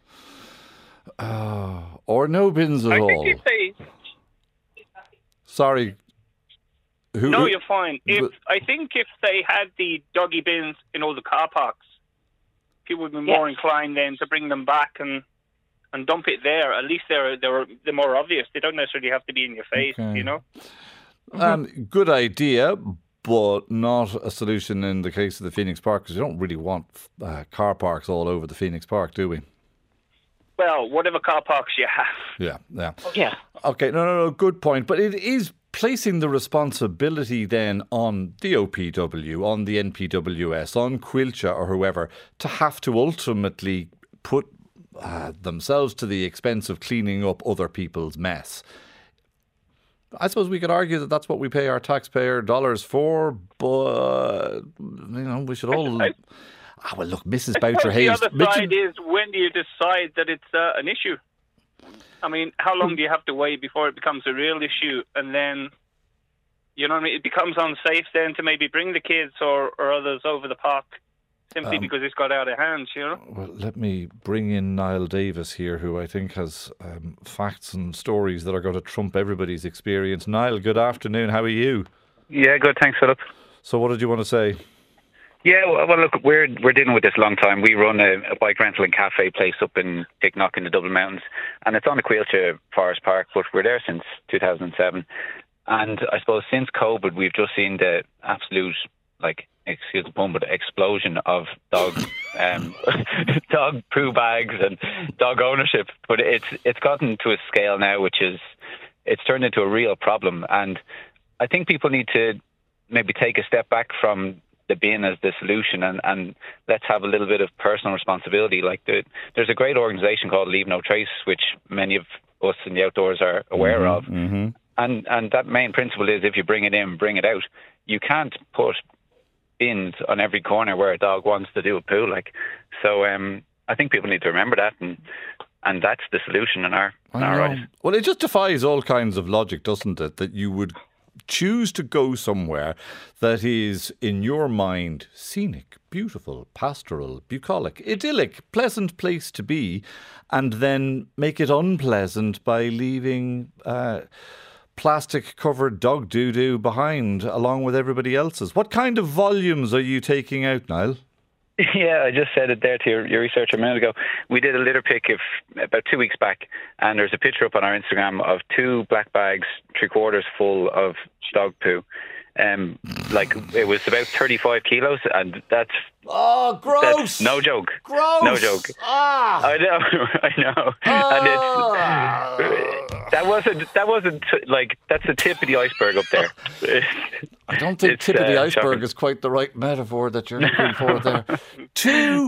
Or no bins at all. I think if they... Sorry. No, you're fine. I think if they had the doggy bins in all the car parks, people would be more inclined then to bring them back and dump it there. At least they're more obvious. They don't necessarily have to be in your face, you know? Good idea, but not a solution in the case of the Phoenix Park, because we don't really want car parks all over the Phoenix Park, do we? Well, whatever car parks you have. Yeah. Okay, no, good point. But it is placing the responsibility then on the OPW, on the NPWS, on Quilcha or whoever, to have to ultimately put themselves to the expense of cleaning up other people's mess. I suppose we could argue that that's what we pay our taxpayer dollars for, but, we should all... well, look, Mrs. Boucher-Hayes... The other side is, when do you decide that it's an issue? I mean, how long do you have to wait before it becomes a real issue? And then, you know what I mean? It becomes unsafe then to maybe bring the kids or others over the park simply because it's got out of hand, you know? Well, let me bring in Niall Davis here, who I think has facts and stories that are going to trump everybody's experience. Niall, good afternoon. How are you? Yeah, good. Thanks, Philip. So what did you want to say? Yeah, well, look, we're dealing with this a long time. We run a bike rental and cafe place up in Dicknock in the Dublin Mountains, and it's on the Quilcha Forest Park, but we're there since 2007. And I suppose since COVID, we've just seen the absolute, like, excuse the pun, but explosion of dog dog poo bags and dog ownership. But it's gotten to a scale now which is, it's turned into a real problem. And I think people need to maybe take a step back from the bin as the solution and let's have a little bit of personal responsibility. Like there's a great organisation called Leave No Trace, which many of us in the outdoors are aware of. Mm-hmm. And that main principle is if you bring it in, bring it out. You can't put bins on every corner where a dog wants to do a poo. Like, so I think people need to remember that, and that's the solution in our eyes. Well, it just defies all kinds of logic, doesn't it? That you would choose to go somewhere that is, in your mind, scenic, beautiful, pastoral, bucolic, idyllic, pleasant place to be, and then make it unpleasant by leaving plastic-covered dog doo-doo behind along with everybody else's. What kind of volumes are you taking out, Niall? Yeah, I just said it there to your researcher a minute ago. We did a litter pick about 2 weeks back, and there's a picture up on our Instagram of 2 black bags, 3/4 full of dog poo. Like, it was about 35 kilos, and that's... Oh, gross! That's no joke. Gross! No joke. Ah! I know. Ah! And that wasn't like, that's the tip of the iceberg up there. I don't think tip of the iceberg shocking. is quite the right metaphor that you're looking for there. 2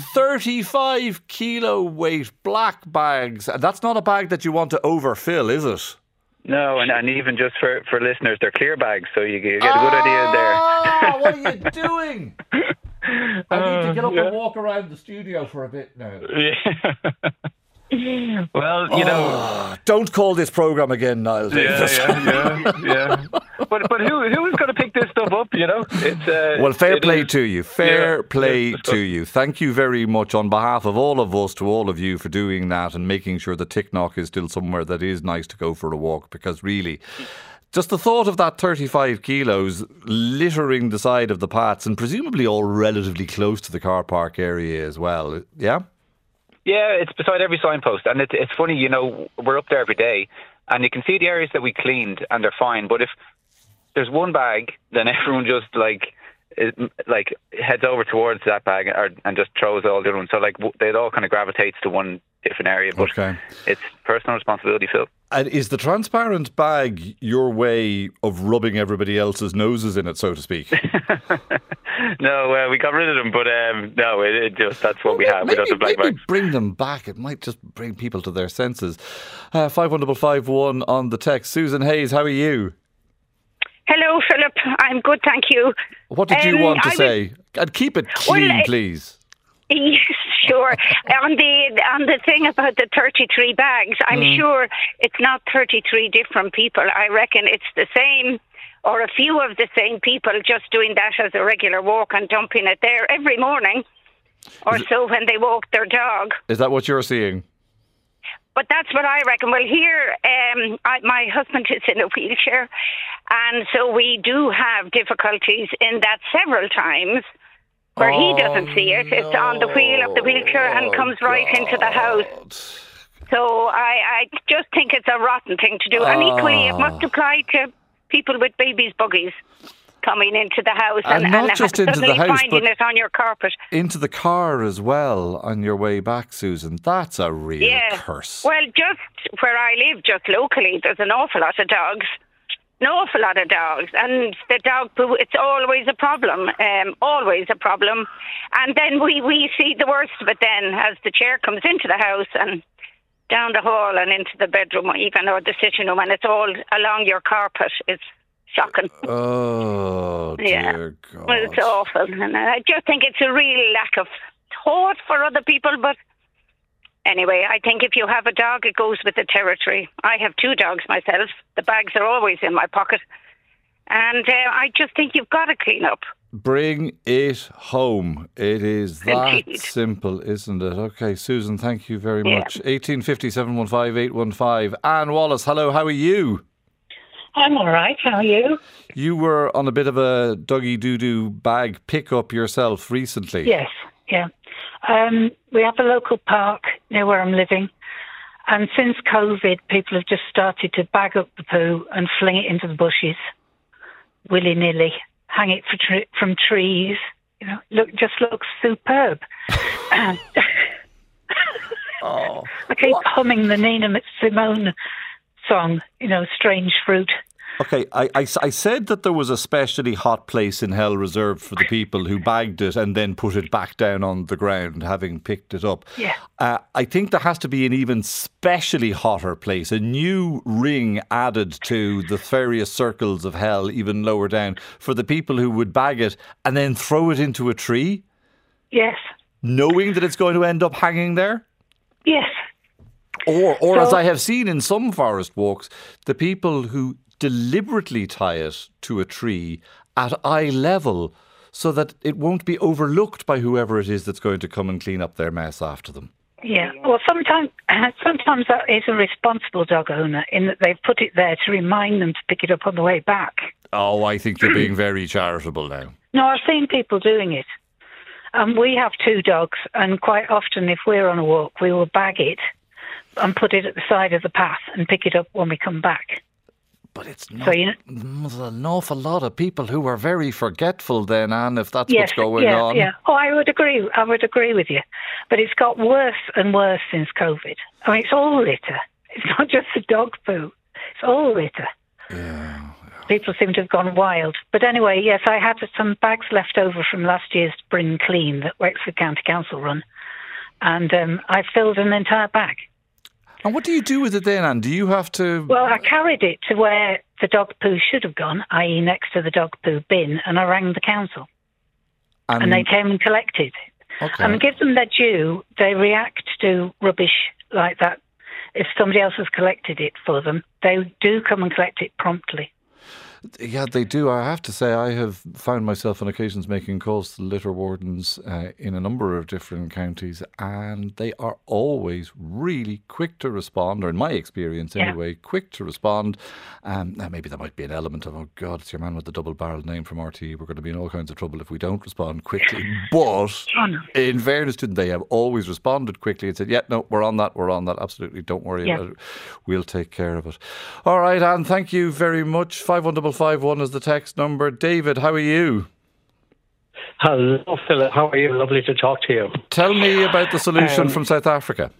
35 kilo weight black bags. That's not a bag that you want to overfill, is it? No, and even just for listeners, they're clear bags, so you get a good idea there. What are you doing? I need to get up and walk around the studio for a bit now. Yeah. Well, you know... Don't call this programme again, Niall. Yeah. But who is going to pick this stuff up, you know? Well, fair play to you. Fair play to you. Thank you very much on behalf of all of us to all of you for doing that and making sure that Ticknock is still somewhere that is nice to go for a walk, because really... Just the thought of that 35 kilos littering the side of the paths and presumably all relatively close to the car park area as well, yeah? Yeah, it's beside every signpost. And it's funny, you know, we're up there every day and you can see the areas that we cleaned and they're fine. But if there's one bag, then everyone just like heads over towards that bag and just throws all the other ones. So like it all kind of gravitates to one different area. But it's personal responsibility, Phil. And is the transparent bag your way of rubbing everybody else's noses in it, so to speak? No, we got rid of them, but no, it just, that's what we have. We don't have black bags. Bring them back. It might just bring people to their senses. 51551 on the text. Susan Hayes, how are you? Hello, Philip. I'm good, thank you. What did you want to say? And keep it clean, please. Yes, sure. On the thing about the 33 bags, I'm sure it's not 33 different people. I reckon it's the same, or a few of the same people just doing that as a regular walk and dumping it there every morning or so when they walk their dog. Is that what you're seeing? But that's what I reckon. Well, here, my husband is in a wheelchair, and so we do have difficulties in that several times where he doesn't see it. It's on the wheel of the wheelchair and comes right into the house. So I just think it's a rotten thing to do. And equally, it must apply to people with babies' buggies coming into the house and not just into the house, finding it on your carpet. Into the car as well on your way back, Susan. That's a real curse. Well, just where I live, just locally, there's an awful lot of dogs. An awful lot of dogs. And the dog poo, it's always a problem. Always a problem. And then we see the worst of it then as the chair comes into the house and down the hall and into the bedroom even, or the sitting room, and it's all along your carpet. It's shocking. Oh, dear God. Well, it's awful. And I just think it's a real lack of thought for other people. But anyway, I think if you have a dog, it goes with the territory. I have 2 dogs myself. The bags are always in my pocket. And I just think you've got to clean up. Bring it home. It is that simple, isn't it? Okay, Susan, thank you very much. 1850 715 815. Anne Wallace, hello, how are you? I'm all right. How are you? You were on a bit of a doggy doo-doo bag pick-up yourself recently. Yes, yeah. We have a local park near where I'm living, And since COVID, people have just started to bag up the poo and fling it into the bushes, willy-nilly, hang it from trees. Just looks superb. Oh, I keep humming the Nina Simone song, Strange Fruit. Okay, I said that there was a specially hot place in hell reserved for the people who bagged it and then put it back down on the ground, having picked it up. Yeah. I think there has to be an even specially hotter place, a new ring added to the various circles of hell, even lower down, for the people who would bag it and then throw it into a tree. Yes. Knowing that it's going to end up hanging there? Yes. Or as I have seen in some forest walks, the people who deliberately tie it to a tree at eye level so that it won't be overlooked by whoever it is that's going to come and clean up their mess after them. Yeah, well, sometimes that is a responsible dog owner in that they've put it there to remind them to pick it up on the way back. Oh, I think you're being very charitable now. No, I've seen people doing it. We have 2 dogs, and quite often if we're on a walk, we will bag it and put it at the side of the path and pick it up when we come back. But it's not. There's an awful lot of people who are very forgetful then, Anne, if that's what's going on. Yeah. Oh, I would agree with you. But it's got worse and worse since COVID. I mean, it's all litter. It's not just the dog poo. It's all litter. Yeah. People seem to have gone wild. But anyway, yes, I had some bags left over from last year's Spring Clean that Wexford County Council run. And I filled an entire bag. And what do you do with it then, Anne? Do you have to... Well, I carried it to where the dog poo should have gone, i.e. next to the dog poo bin, and I rang the council. And they came and collected it. Okay. And give them their due, they react to rubbish like that. If somebody else has collected it for them, they do come and collect it promptly. Yeah, they do. I have to say, I have found myself on occasions making calls to litter wardens in a number of different counties, and they are always really quick to respond, or in my experience anyway, quick to respond. Maybe there might be an element of, oh God, it's your man with the double-barrelled name from RTE. We're going to be in all kinds of trouble if we don't respond quickly. But in fairness to them, they have always responded quickly and said, yeah, no, we're on that, absolutely, don't worry about it. We'll take care of it. All right, Anne, thank you very much. 51551 is the text number. David, how are you? Hello, Philip. How are you? Lovely to talk to you. Tell me about the solution from South Africa.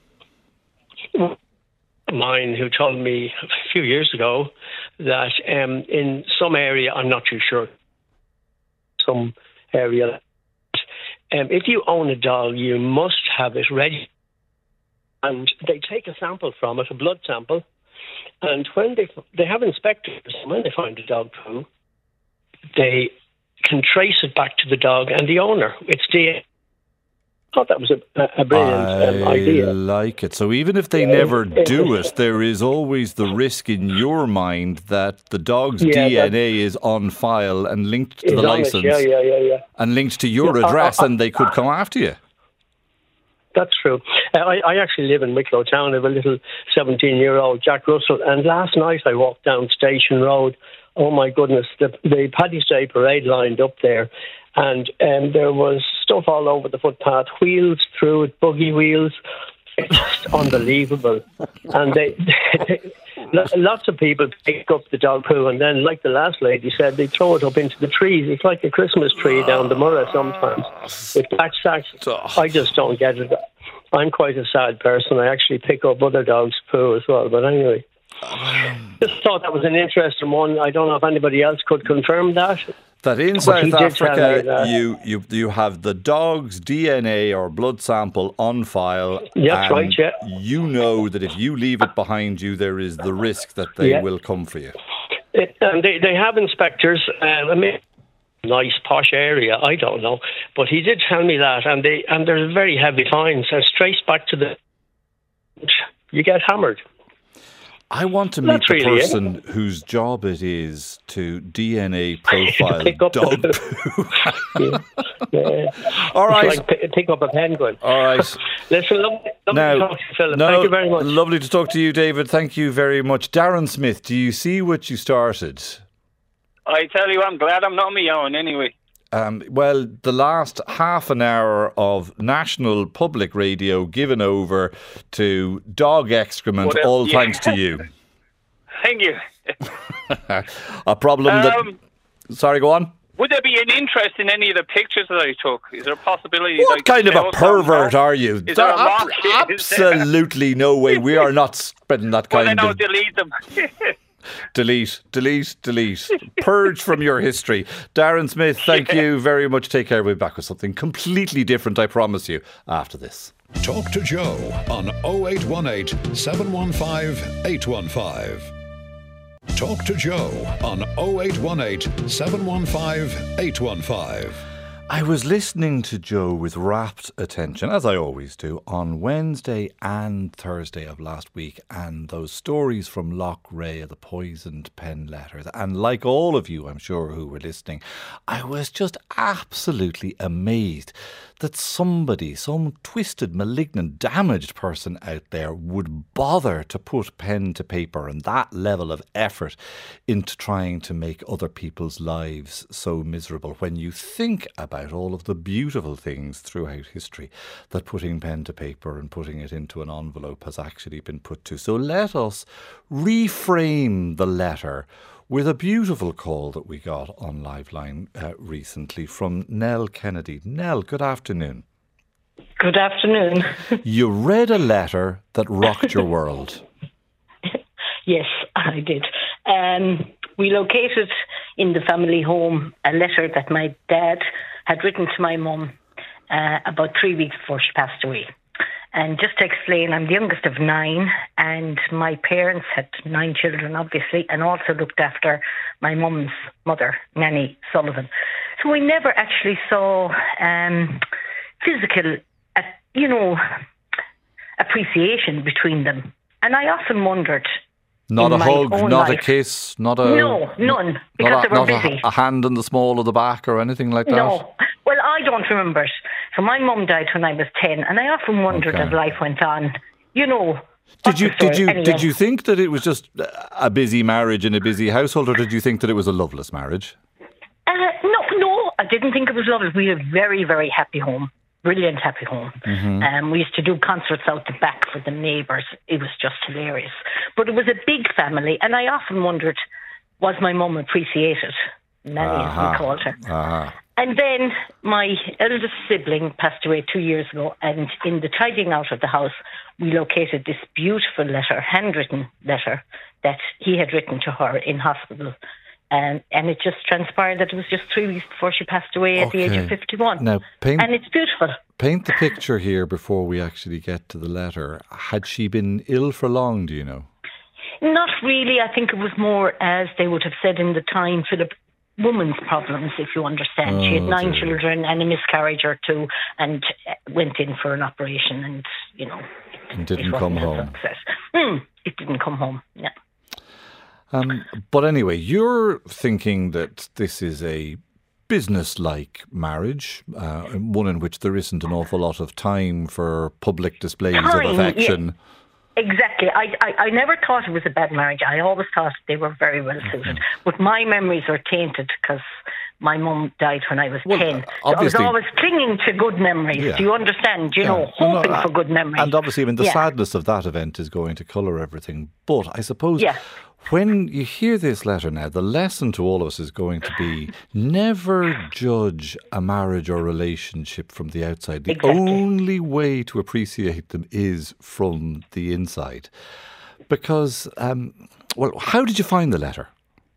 Mine, who told me a few years ago that in some area, I'm not too sure, some area, if you own a dog, you must have it ready. And they take a sample from it, a blood sample. And when they have inspectors, when they find a dog poo, they can trace it back to the dog and the owner. It's DNA. I thought that was a brilliant idea. I like it. So even if they never do it, there is always the risk in your mind that the dog's DNA is on file and linked to the licence and linked to your address, and they could come after you. That's true. I actually live in Wicklow Town. I have a little 17-year-old Jack Russell. And last night I walked down Station Road. Oh, my goodness. The Paddy's Day parade lined up there. And there was stuff all over the footpath, wheels through it, buggy wheels. It's just unbelievable. And lots of people pick up the dog poo. And then, like the last lady said, they throw it up into the trees. It's like a Christmas tree down the Murrah sometimes with black sacks. I just don't get it. I'm quite a sad person. I actually pick up other dogs' poo as well. But anyway, just thought that was an interesting one. I don't know if anybody else could confirm that. That in South Africa, you have the dog's DNA or blood sample on file. That's right, yeah. You know that if you leave it behind you, there is the risk that they will come for you. They have inspectors. Nice posh area, I don't know, but he did tell me that, and there's very heavy fines. And traced back to you get hammered. I want to meet the person whose job it is to DNA profile dog poo. All right. It's like pick up a penguin. All right. Listen, lovely to talk to you, Philip. Thank you very much. Lovely to talk to you, David. Thank you very much. Darren Smith, do you see what you started? I tell you, I'm glad I'm not on my own anyway. The last half an hour of national public radio given over to dog excrement, thanks to you. Thank you. A problem that... Sorry, go on. Would there be an interest in any of the pictures that I took? Is there a possibility? What kind of a pervert are you? Is there a lot? Absolutely no way. We are not spreading that kind I'll of... delete them. Delete. Purge from your history. Darren Smith, thank you very much. Take care. We'll be back with something completely different, I promise you, after this. Talk to Joe on 0818 715 815. Talk to Joe on 0818 715 815. I was listening to Joe with rapt attention, as I always do, on Wednesday and Thursday of last week, and those stories from Loughrea, the poisoned pen letters. And like all of you, I'm sure, who were listening, I was just absolutely amazed that somebody, some twisted, malignant, damaged person out there would bother to put pen to paper and that level of effort into trying to make other people's lives so miserable, when you think about all of the beautiful things throughout history that putting pen to paper and putting it into an envelope has actually been put to. So let us reframe the letter with a beautiful call that we got on Liveline recently from Nell Kennedy. Nell, good afternoon. Good afternoon. You read a letter that rocked your world. Yes, I did. We located in the family home a letter that my dad had written to my mum about 3 weeks before she passed away. And just to explain, I'm the youngest of 9, and my parents had 9 children, obviously, and also looked after my mum's mother, Nanny Sullivan. So we never actually saw physical, appreciation between them. And I often wondered... Not a hug, not a kiss, not a... No, none, because they were busy. A hand in the small of the back or anything like that? No. Well, I don't remember it. So my mum died when I was 10, and I often wondered as life went on, Did you think that it was just a busy marriage in a busy household, or did you think that it was a loveless marriage? No, I didn't think it was loveless. We had a very, very happy home. Brilliant happy home. Mm-hmm. We used to do concerts out the back for the neighbours. It was just hilarious. But it was a big family, and I often wondered, was my mum appreciated? Nanny, as we called her. And then my eldest sibling passed away 2 years ago, and in the tidying out of the house, we located this beautiful letter, handwritten letter, that he had written to her in hospital. And it just transpired that it was just 3 weeks before she passed away at the age of 51. Now, and it's beautiful. Paint the picture here before we actually get to the letter. Had she been ill for long, do you know? Not really. I think it was more, as they would have said in the time, for the woman's problems, if you understand. She had 9 children and a miscarriage or 2, and went in for an operation, and, and didn't come home. It didn't come home, no. But anyway, you're thinking that this is a business-like marriage, one in which there isn't an awful lot of time for public displays of affection. Yeah, exactly. I never thought it was a bad marriage. I always thought they were very well suited. But my memories are tainted because my mum died when I was 10. So I was always clinging to good memories. Yeah. Do you understand? Hoping for good memories. And obviously, the sadness of that event is going to colour everything. But I suppose... when you hear this letter now, the lesson to all of us is going to be never judge a marriage or relationship from the outside. The only way to appreciate them is from the inside. Because, how did you find the letter?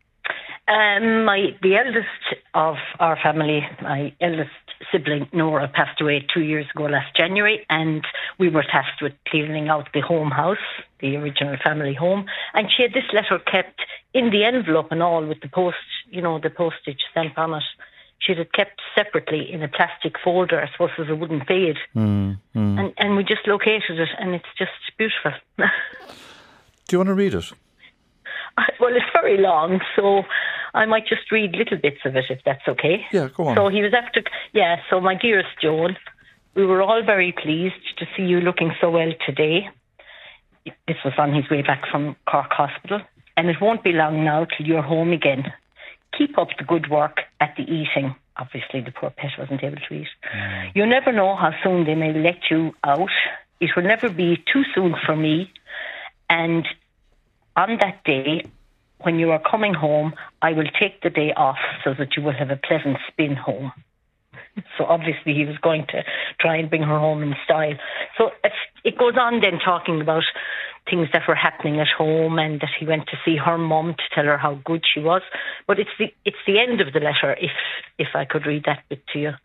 The eldest of our family, my eldest sibling, Nora, passed away 2 years ago last January, and we were tasked with cleaning out the home house, the original family home, and she had this letter kept in the envelope and all with the the postage stamp on it. She had it kept separately in a plastic folder, I suppose, so it wouldn't fade. And we just located it, and it's just beautiful. Do you want to read it? Well, it's very long, so I might just read little bits of it, if that's okay. Yeah, go on. So he was after... so my dearest Joan, we were all very pleased to see you looking so well today. This was on his way back from Cork Hospital. And it won't be long now till you're home again. Keep up the good work at the eating obviously the poor pet wasn't able to eat. You never know how soon they may let you out. It will never be too soon for me. And on that day, when you are coming home, I will take the day off so that you will have a pleasant spin home. So obviously he was going to try and bring her home in style. So it goes on then talking about things that were happening at home, and that he went to see her mum to tell her how good she was. But it's the end of the letter, if I could read that bit to you.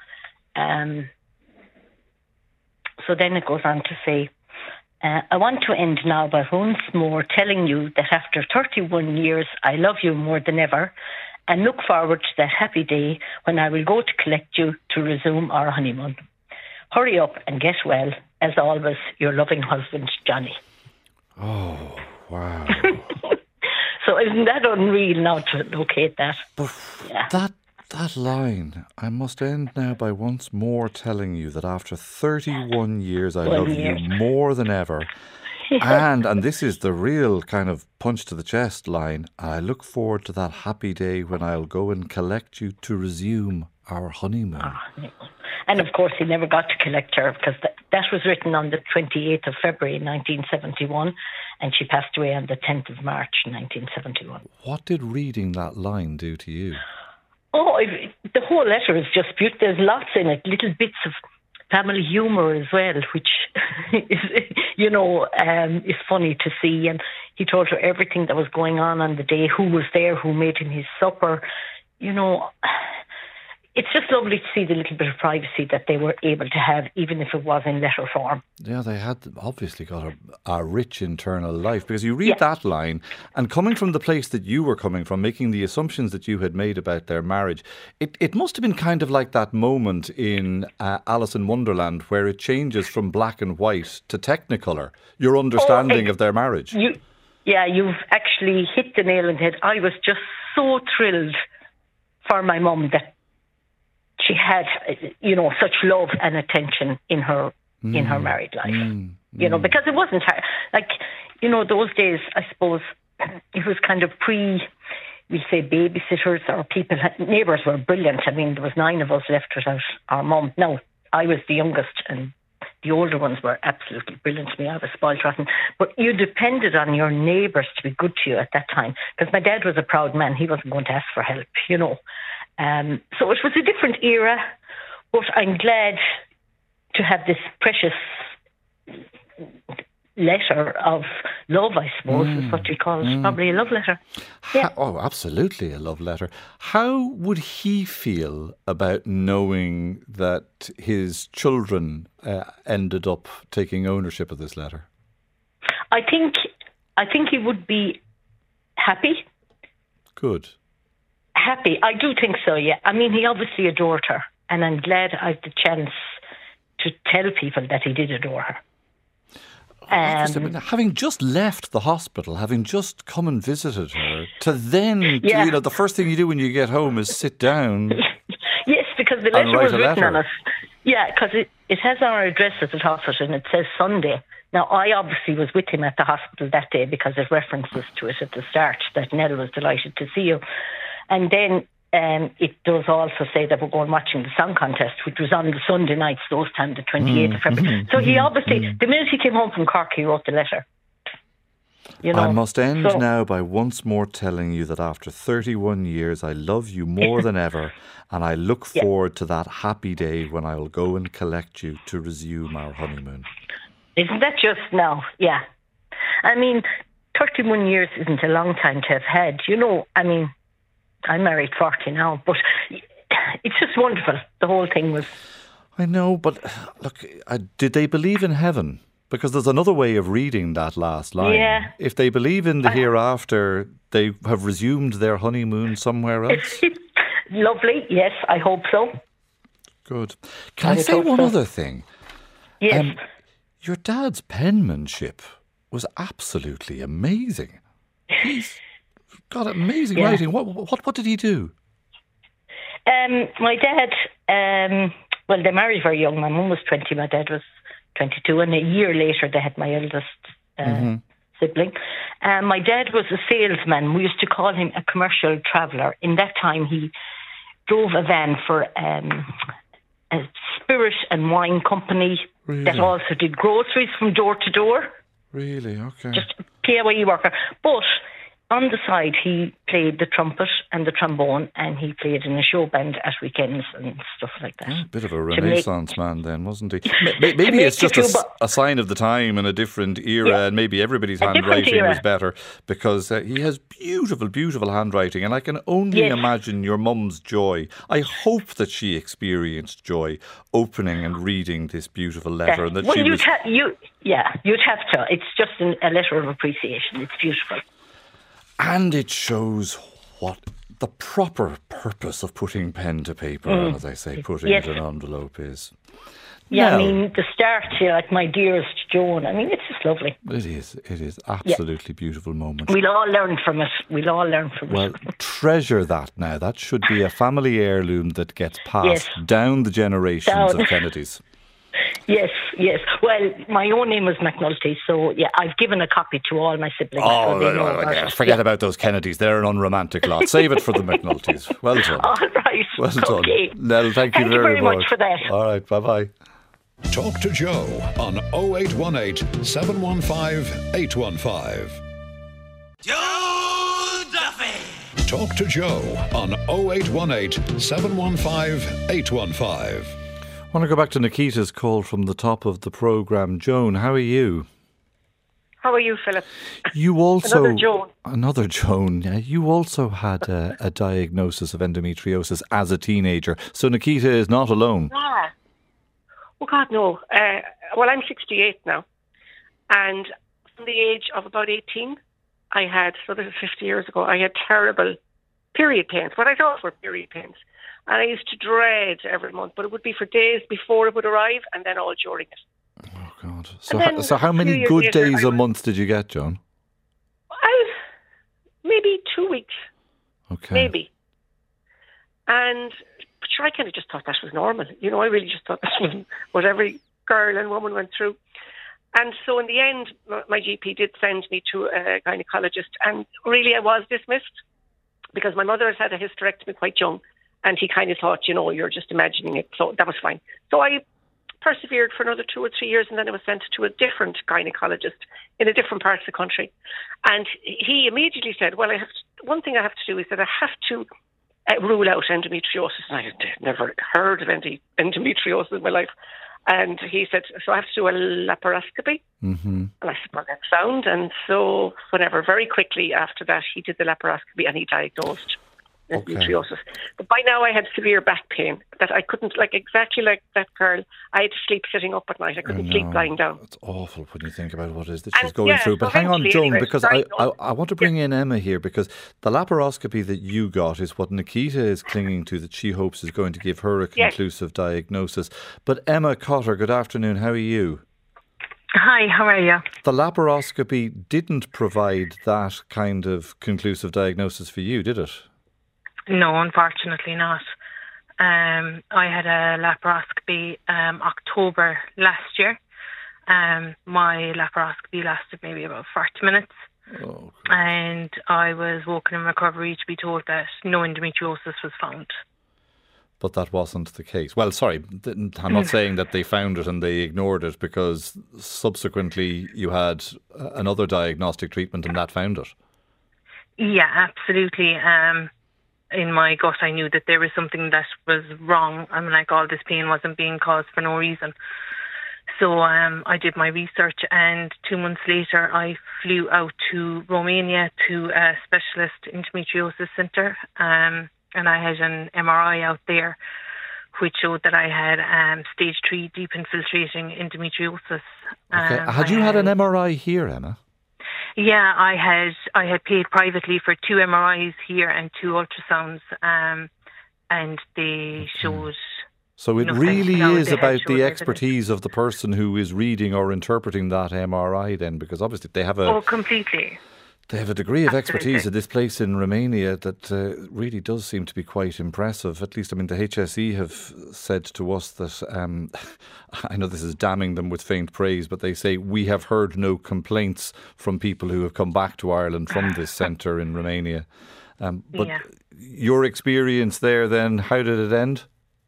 So then it goes on to say, I want to end now by once more telling you that after 31 years, I love you more than ever, and look forward to that happy day when I will go to collect you to resume our honeymoon. Hurry up and get well. As always, your loving husband, Johnny. Oh, wow. So isn't that unreal now to locate that? But that line, I must end now by once more telling you that after 31 years I love you more than ever. And this is the real kind of punch to the chest line. I look forward to that happy day when I'll go and collect you to resume our honeymoon. And of course he never got to collect her, because that was written on the 28th of February 1971, and she passed away on the 10th of March 1971. What did reading that line do to you? Oh, the whole letter is just beautiful. There's lots in it, little bits of family humour as well, which is, is funny to see. And he told her everything that was going on the day, who was there, who made him his supper. It's just lovely to see the little bit of privacy that they were able to have, even if it was in letter form. Yeah, they had obviously got a rich internal life, because you read that line, and coming from the place that you were coming from, making the assumptions that you had made about their marriage, it must have been kind of like that moment in Alice in Wonderland where it changes from black and white to Technicolor, your understanding of their marriage. You've actually hit the nail on the head. I was just so thrilled for my mum that she had, such love and attention in her married life. Because it wasn't those days, I suppose, it was kind of we'd say babysitters or people. Neighbours were brilliant. I mean, there was 9 of us left without our mum. Now, I was the youngest, and the older ones were absolutely brilliant to me. I was spoiled rotten. But you depended on your neighbours to be good to you at that time, because my dad was a proud man. He wasn't going to ask for help, So it was a different era, but I'm glad to have this precious letter of love, I suppose, is what you call it. Probably a love letter. Yeah. Absolutely a love letter. How would he feel about knowing that his children ended up taking ownership of this letter? I think he would be happy. Good. Happy. I do think so, yeah. I mean, he obviously adored her, and I'm glad I had the chance to tell people that he did adore her. Having just left the hospital, having just come and visited her, to then, the first thing you do when you get home is sit down. Yes, because the letter was written on us. Yeah, because it has our address at the hospital, and it says Sunday. Now, I obviously was with him at the hospital that day because it references to it at the start that Nell was delighted to see you. And then it does also say that we're going watching the song contest, which was on the Sunday nights, those times, the 28th of February. So he obviously, the minute he came home from Cork, he wrote the letter. I must end now by once more telling you that after 31 years, I love you more than ever, and I look forward to that happy day when I will go and collect you to resume our honeymoon. Isn't that just now? Yeah. I mean, 31 years isn't a long time to have had. I'm married 40 now, but it's just wonderful. The whole thing was... I know, but look, did they believe in heaven? Because there's another way of reading that last line. Yeah. If they believe in the hereafter, they have resumed their honeymoon somewhere else? Lovely, yes, I hope so. Good. Can I say one other thing? Yes. Your dad's penmanship was absolutely amazing. He's got amazing writing. What did he do? My dad, they married very young. My mum was 20, my dad was 22, and a year later they had my eldest sibling. My dad was a salesman. We used to call him a commercial traveller. In that time, he drove a van for a spirit and wine company that also did groceries from door to door. Really? Okay. Just a PAYE worker. But on the side, he played the trumpet and the trombone, and he played in a show band at weekends and stuff like that. A bit of a Renaissance man then, wasn't he? Maybe it's just a sign of the time and a different era, and maybe everybody's handwriting was better, because he has beautiful, beautiful handwriting, and I can only imagine your mum's joy. I hope that she experienced joy opening and reading this beautiful letter. And that you'd have to. It's just a letter of appreciation. It's beautiful. And it shows what the proper purpose of putting pen to paper, as I say, putting it in an envelope is. Yeah, I mean, the start here, like my dearest Joan, I mean, it's just lovely. It is absolutely beautiful moment. We'll all learn from it. Well, treasure that now. That should be a family heirloom that gets passed down the generations of Kennedys. Yes. Well, my own name was McNulty, so I've given a copy to all my siblings. Forget about those Kennedys. They're an unromantic lot. Save it for the McNultys. Well done. All right. Well done. Nell, thank you very much for that. All right, bye-bye. Talk to Joe on 0818 715 815. Joe Duffy! Talk to Joe on 0818 715 815. I want to go back to Nikita's call from the top of the programme. Joan, how are you? How are you, Philip? You also... Another Joan. Yeah, you also had a diagnosis of endometriosis as a teenager. So Nikita is not alone. Oh, God, no. Well, I'm 68 now. And from the age of about 18, so this is 50 years ago, I had terrible period pains, what I thought were period pains. And I used to dread every month, but it would be for days before it would arrive and then all during it. Oh, God. So how many good days a month did you get, John? Maybe 2 weeks. Okay. Maybe. And I kind of just thought that was normal. I really just thought that was what every girl and woman went through. And so in the end, my GP did send me to a gynecologist, and really I was dismissed because my mother has had a hysterectomy quite young. And he kind of thought, you're just imagining it. So that was fine. So I persevered for another 2 or 3 years, and then I was sent to a different gynecologist in a different part of the country. And he immediately said, well, one thing I have to do is that I have to rule out endometriosis. And I had never heard of endometriosis in my life. And he said, so I have to do a laparoscopy. Mm-hmm. And I said, well, that's sound. And so very quickly after that, he did the laparoscopy and he diagnosed endometriosis. But by now I had severe back pain that I couldn't, exactly like that girl, I had to sleep sitting up at night. I couldn't sleep lying down. It's awful when you think about what it is that she's going through. But hang on, Joan, because I want to bring in Emma here, because the laparoscopy that you got is what Nikita is clinging to, that she hopes is going to give her a conclusive diagnosis. But Emma Cotter, good afternoon. How are you? Hi, how are you? The laparoscopy didn't provide that kind of conclusive diagnosis for you, did it? No, unfortunately not. I had a laparoscopy October last year. My laparoscopy lasted maybe about 40 minutes. Oh, and I was woken in recovery to be told that no endometriosis was found. But that wasn't the case. Well, sorry, I'm not saying that they found it and they ignored it, because subsequently you had another diagnostic treatment and that found it. Yeah, absolutely. In my gut, I knew that there was something that was wrong. All this pain wasn't being caused for no reason. So I did my research, and 2 months later I flew out to Romania to a specialist endometriosis centre, and I had an MRI out there which showed that I had stage 3 deep infiltrating endometriosis. Okay. Had you had an MRI here, Emma? Yeah, I had paid privately for 2 MRIs here and 2 ultrasounds, and they showed... So it really is about the expertise of the person who is reading or interpreting that MRI then, because obviously they have completely. They have a degree of expertise at this place in Romania that really does seem to be quite impressive. At least, the HSE have said to us that, I know this is damning them with faint praise, but they say, we have heard no complaints from people who have come back to Ireland from this centre in Romania. But your experience there then, how did it end?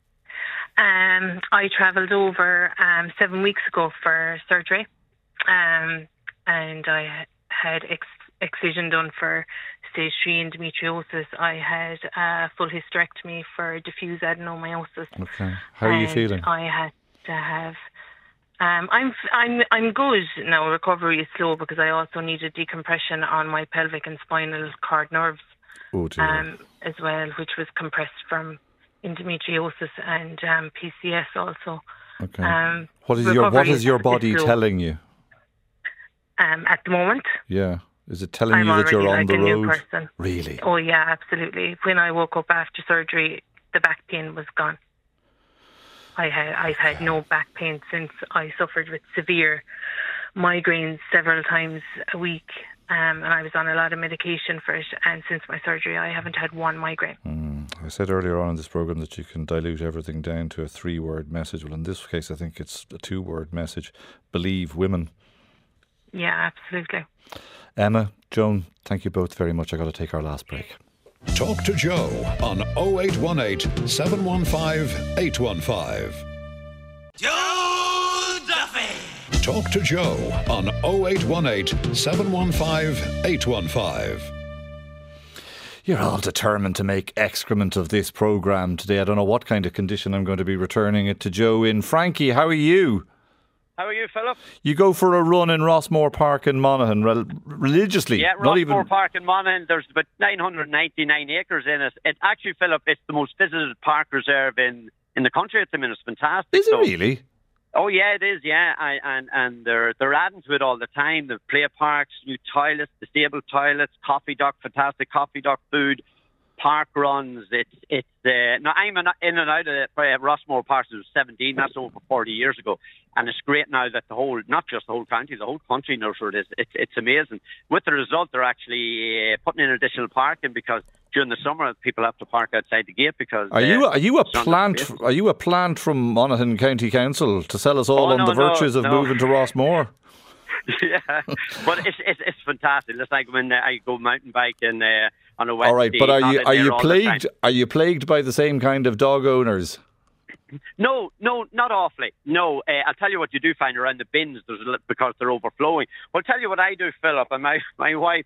I travelled over 7 weeks ago for surgery, and I had excision done for stage 3 endometriosis. I had a full hysterectomy for diffuse adenomyosis. Okay. How are you feeling? I had to have. I'm good now. Recovery is slow because I also needed decompression on my pelvic and spinal cord nerves. Oh dear. As well, which was compressed from endometriosis and PCS also. Okay. What is your body telling you? At the moment. Yeah. Is it telling you that you're on the road? I'm already like a new person. Really? Oh yeah, absolutely. When I woke up after surgery, the back pain was gone. I've had no back pain since I suffered with severe migraines several times a week, and I was on a lot of medication for it. And since my surgery, I haven't had one migraine. I said earlier on in this programme that you can dilute everything down to a 3-word message. Well, in this case, I think it's a 2-word message. Believe women. Yeah, absolutely. Emma, Joan, thank you both very much. I got to take our last break. Talk to Joe on 0818 715 815. Joe Duffy! Talk to Joe on 0818 715 815. You're all determined to make excrement of this programme today. I don't know what kind of condition I'm going to be returning it to Joe in. Frankie, how are you? How are you, Philip? You go for a run in Rossmore Park in Monaghan religiously. Yeah, Rossmore Park in Monaghan. There's about 999 acres in it. It actually, Philip, it's the most visited park reserve in the country at the minute. It's fantastic. Is it really? Oh yeah, it is. Yeah, and they're adding to it all the time. The play parks, new toilets, disabled toilets, coffee dock, fantastic coffee dock food, park runs. Now I'm in and out of Rossmore Park since I was 17. That's over 40 years ago, and it's great now that not just the whole county, the whole country knows where it is. It's amazing. With the result, they're actually putting in additional parking because during the summer people have to park outside the gate because. Are you a plant from Monaghan County Council to sell us all on the virtues of moving to Rossmore? Yeah, but it's fantastic. It's like when I go mountain biking on a Wednesday. All right, but are you plagued? Are you plagued by the same kind of dog owners? No, not awfully. No, I'll tell you what you do find around the bins because they're overflowing. Well, I'll tell you what I do, Philip, and my wife.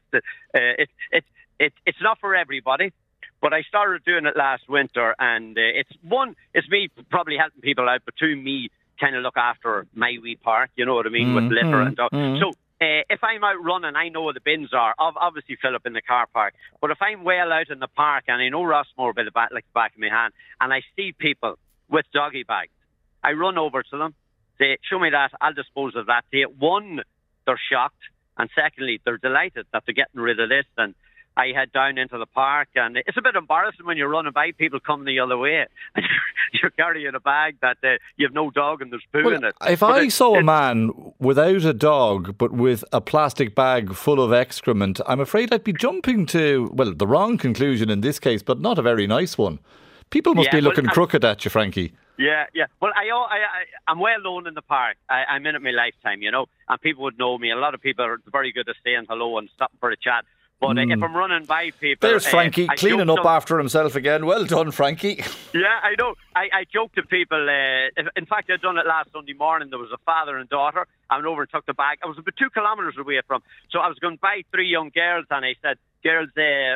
It's not for everybody, but I started doing it last winter, and it's me probably helping people out, but two, me kind of look after my wee park. You know what I mean, with litter and dog. So. If I'm out running, I know where the bins are. Obviously, Philip, in the car park. But if I'm well out in the park and I know Rossmore by the back of my hand, and I see people with doggy bags, I run over to them, say, "Show me that. I'll dispose of that." One, they're shocked, and secondly, they're delighted that they're getting rid of this. And I head down into the park, and it's a bit embarrassing when you're running by people coming the other way and you're carrying a bag that you have no dog and there's poo in it. If I saw a man without a dog but with a plastic bag full of excrement, I'm afraid I'd be jumping to, well, the wrong conclusion in this case, but not a very nice one. People must be looking crooked at you, Frankie. Yeah. Well, I'm well known in the park. I'm in it my lifetime, you know, and people would know me. A lot of people are very good at saying hello and stopping for a chat. But if I'm running by people... There's Frankie cleaning up after himself again. Well done, Frankie. Yeah, I know. I joke to people. In fact, I'd done it last Sunday morning. There was a father and daughter. I went over and took the bag. I was about 2 kilometres away from. So I was going by 3 young girls, and I said, "Girls,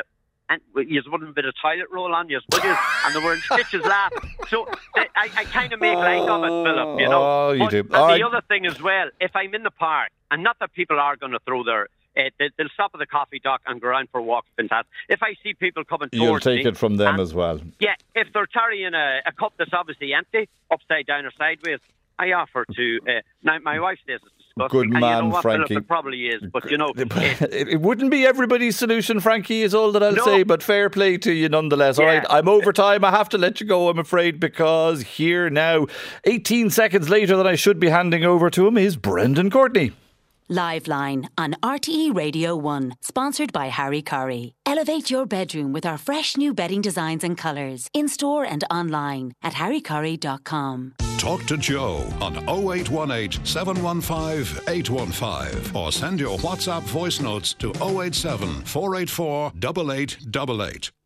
and you wouldn't a bit of toilet roll on you, would you?" And they were in stitches laughing. So I kind of make light of it, Philip, you know. Oh, you do. And the other thing as well, if I'm in the park, and not that people are going to throw their... they'll stop at the coffee dock and go around for a walk. Fantastic. If I see people coming towards me... You'll take it from them as well. Yeah, if they're carrying a cup that's obviously empty, upside down or sideways, I offer to... now, my wife says it's disgusting. Good man, and you know what, Frankie. Philip, it probably is, but you know... It wouldn't be everybody's solution, Frankie, is all that I'll say, but fair play to you nonetheless. Yeah. All right, I'm over time. I have to let you go, I'm afraid, because here now, 18 seconds later than I should be handing over to him, is Brendan Courtney. Live Line on RTE Radio 1, sponsored by Harry Curry. Elevate your bedroom with our fresh new bedding designs and colours, in store and online at harrycurry.com. Talk to Joe on 0818 715 815 or send your WhatsApp voice notes to 087 484 8888.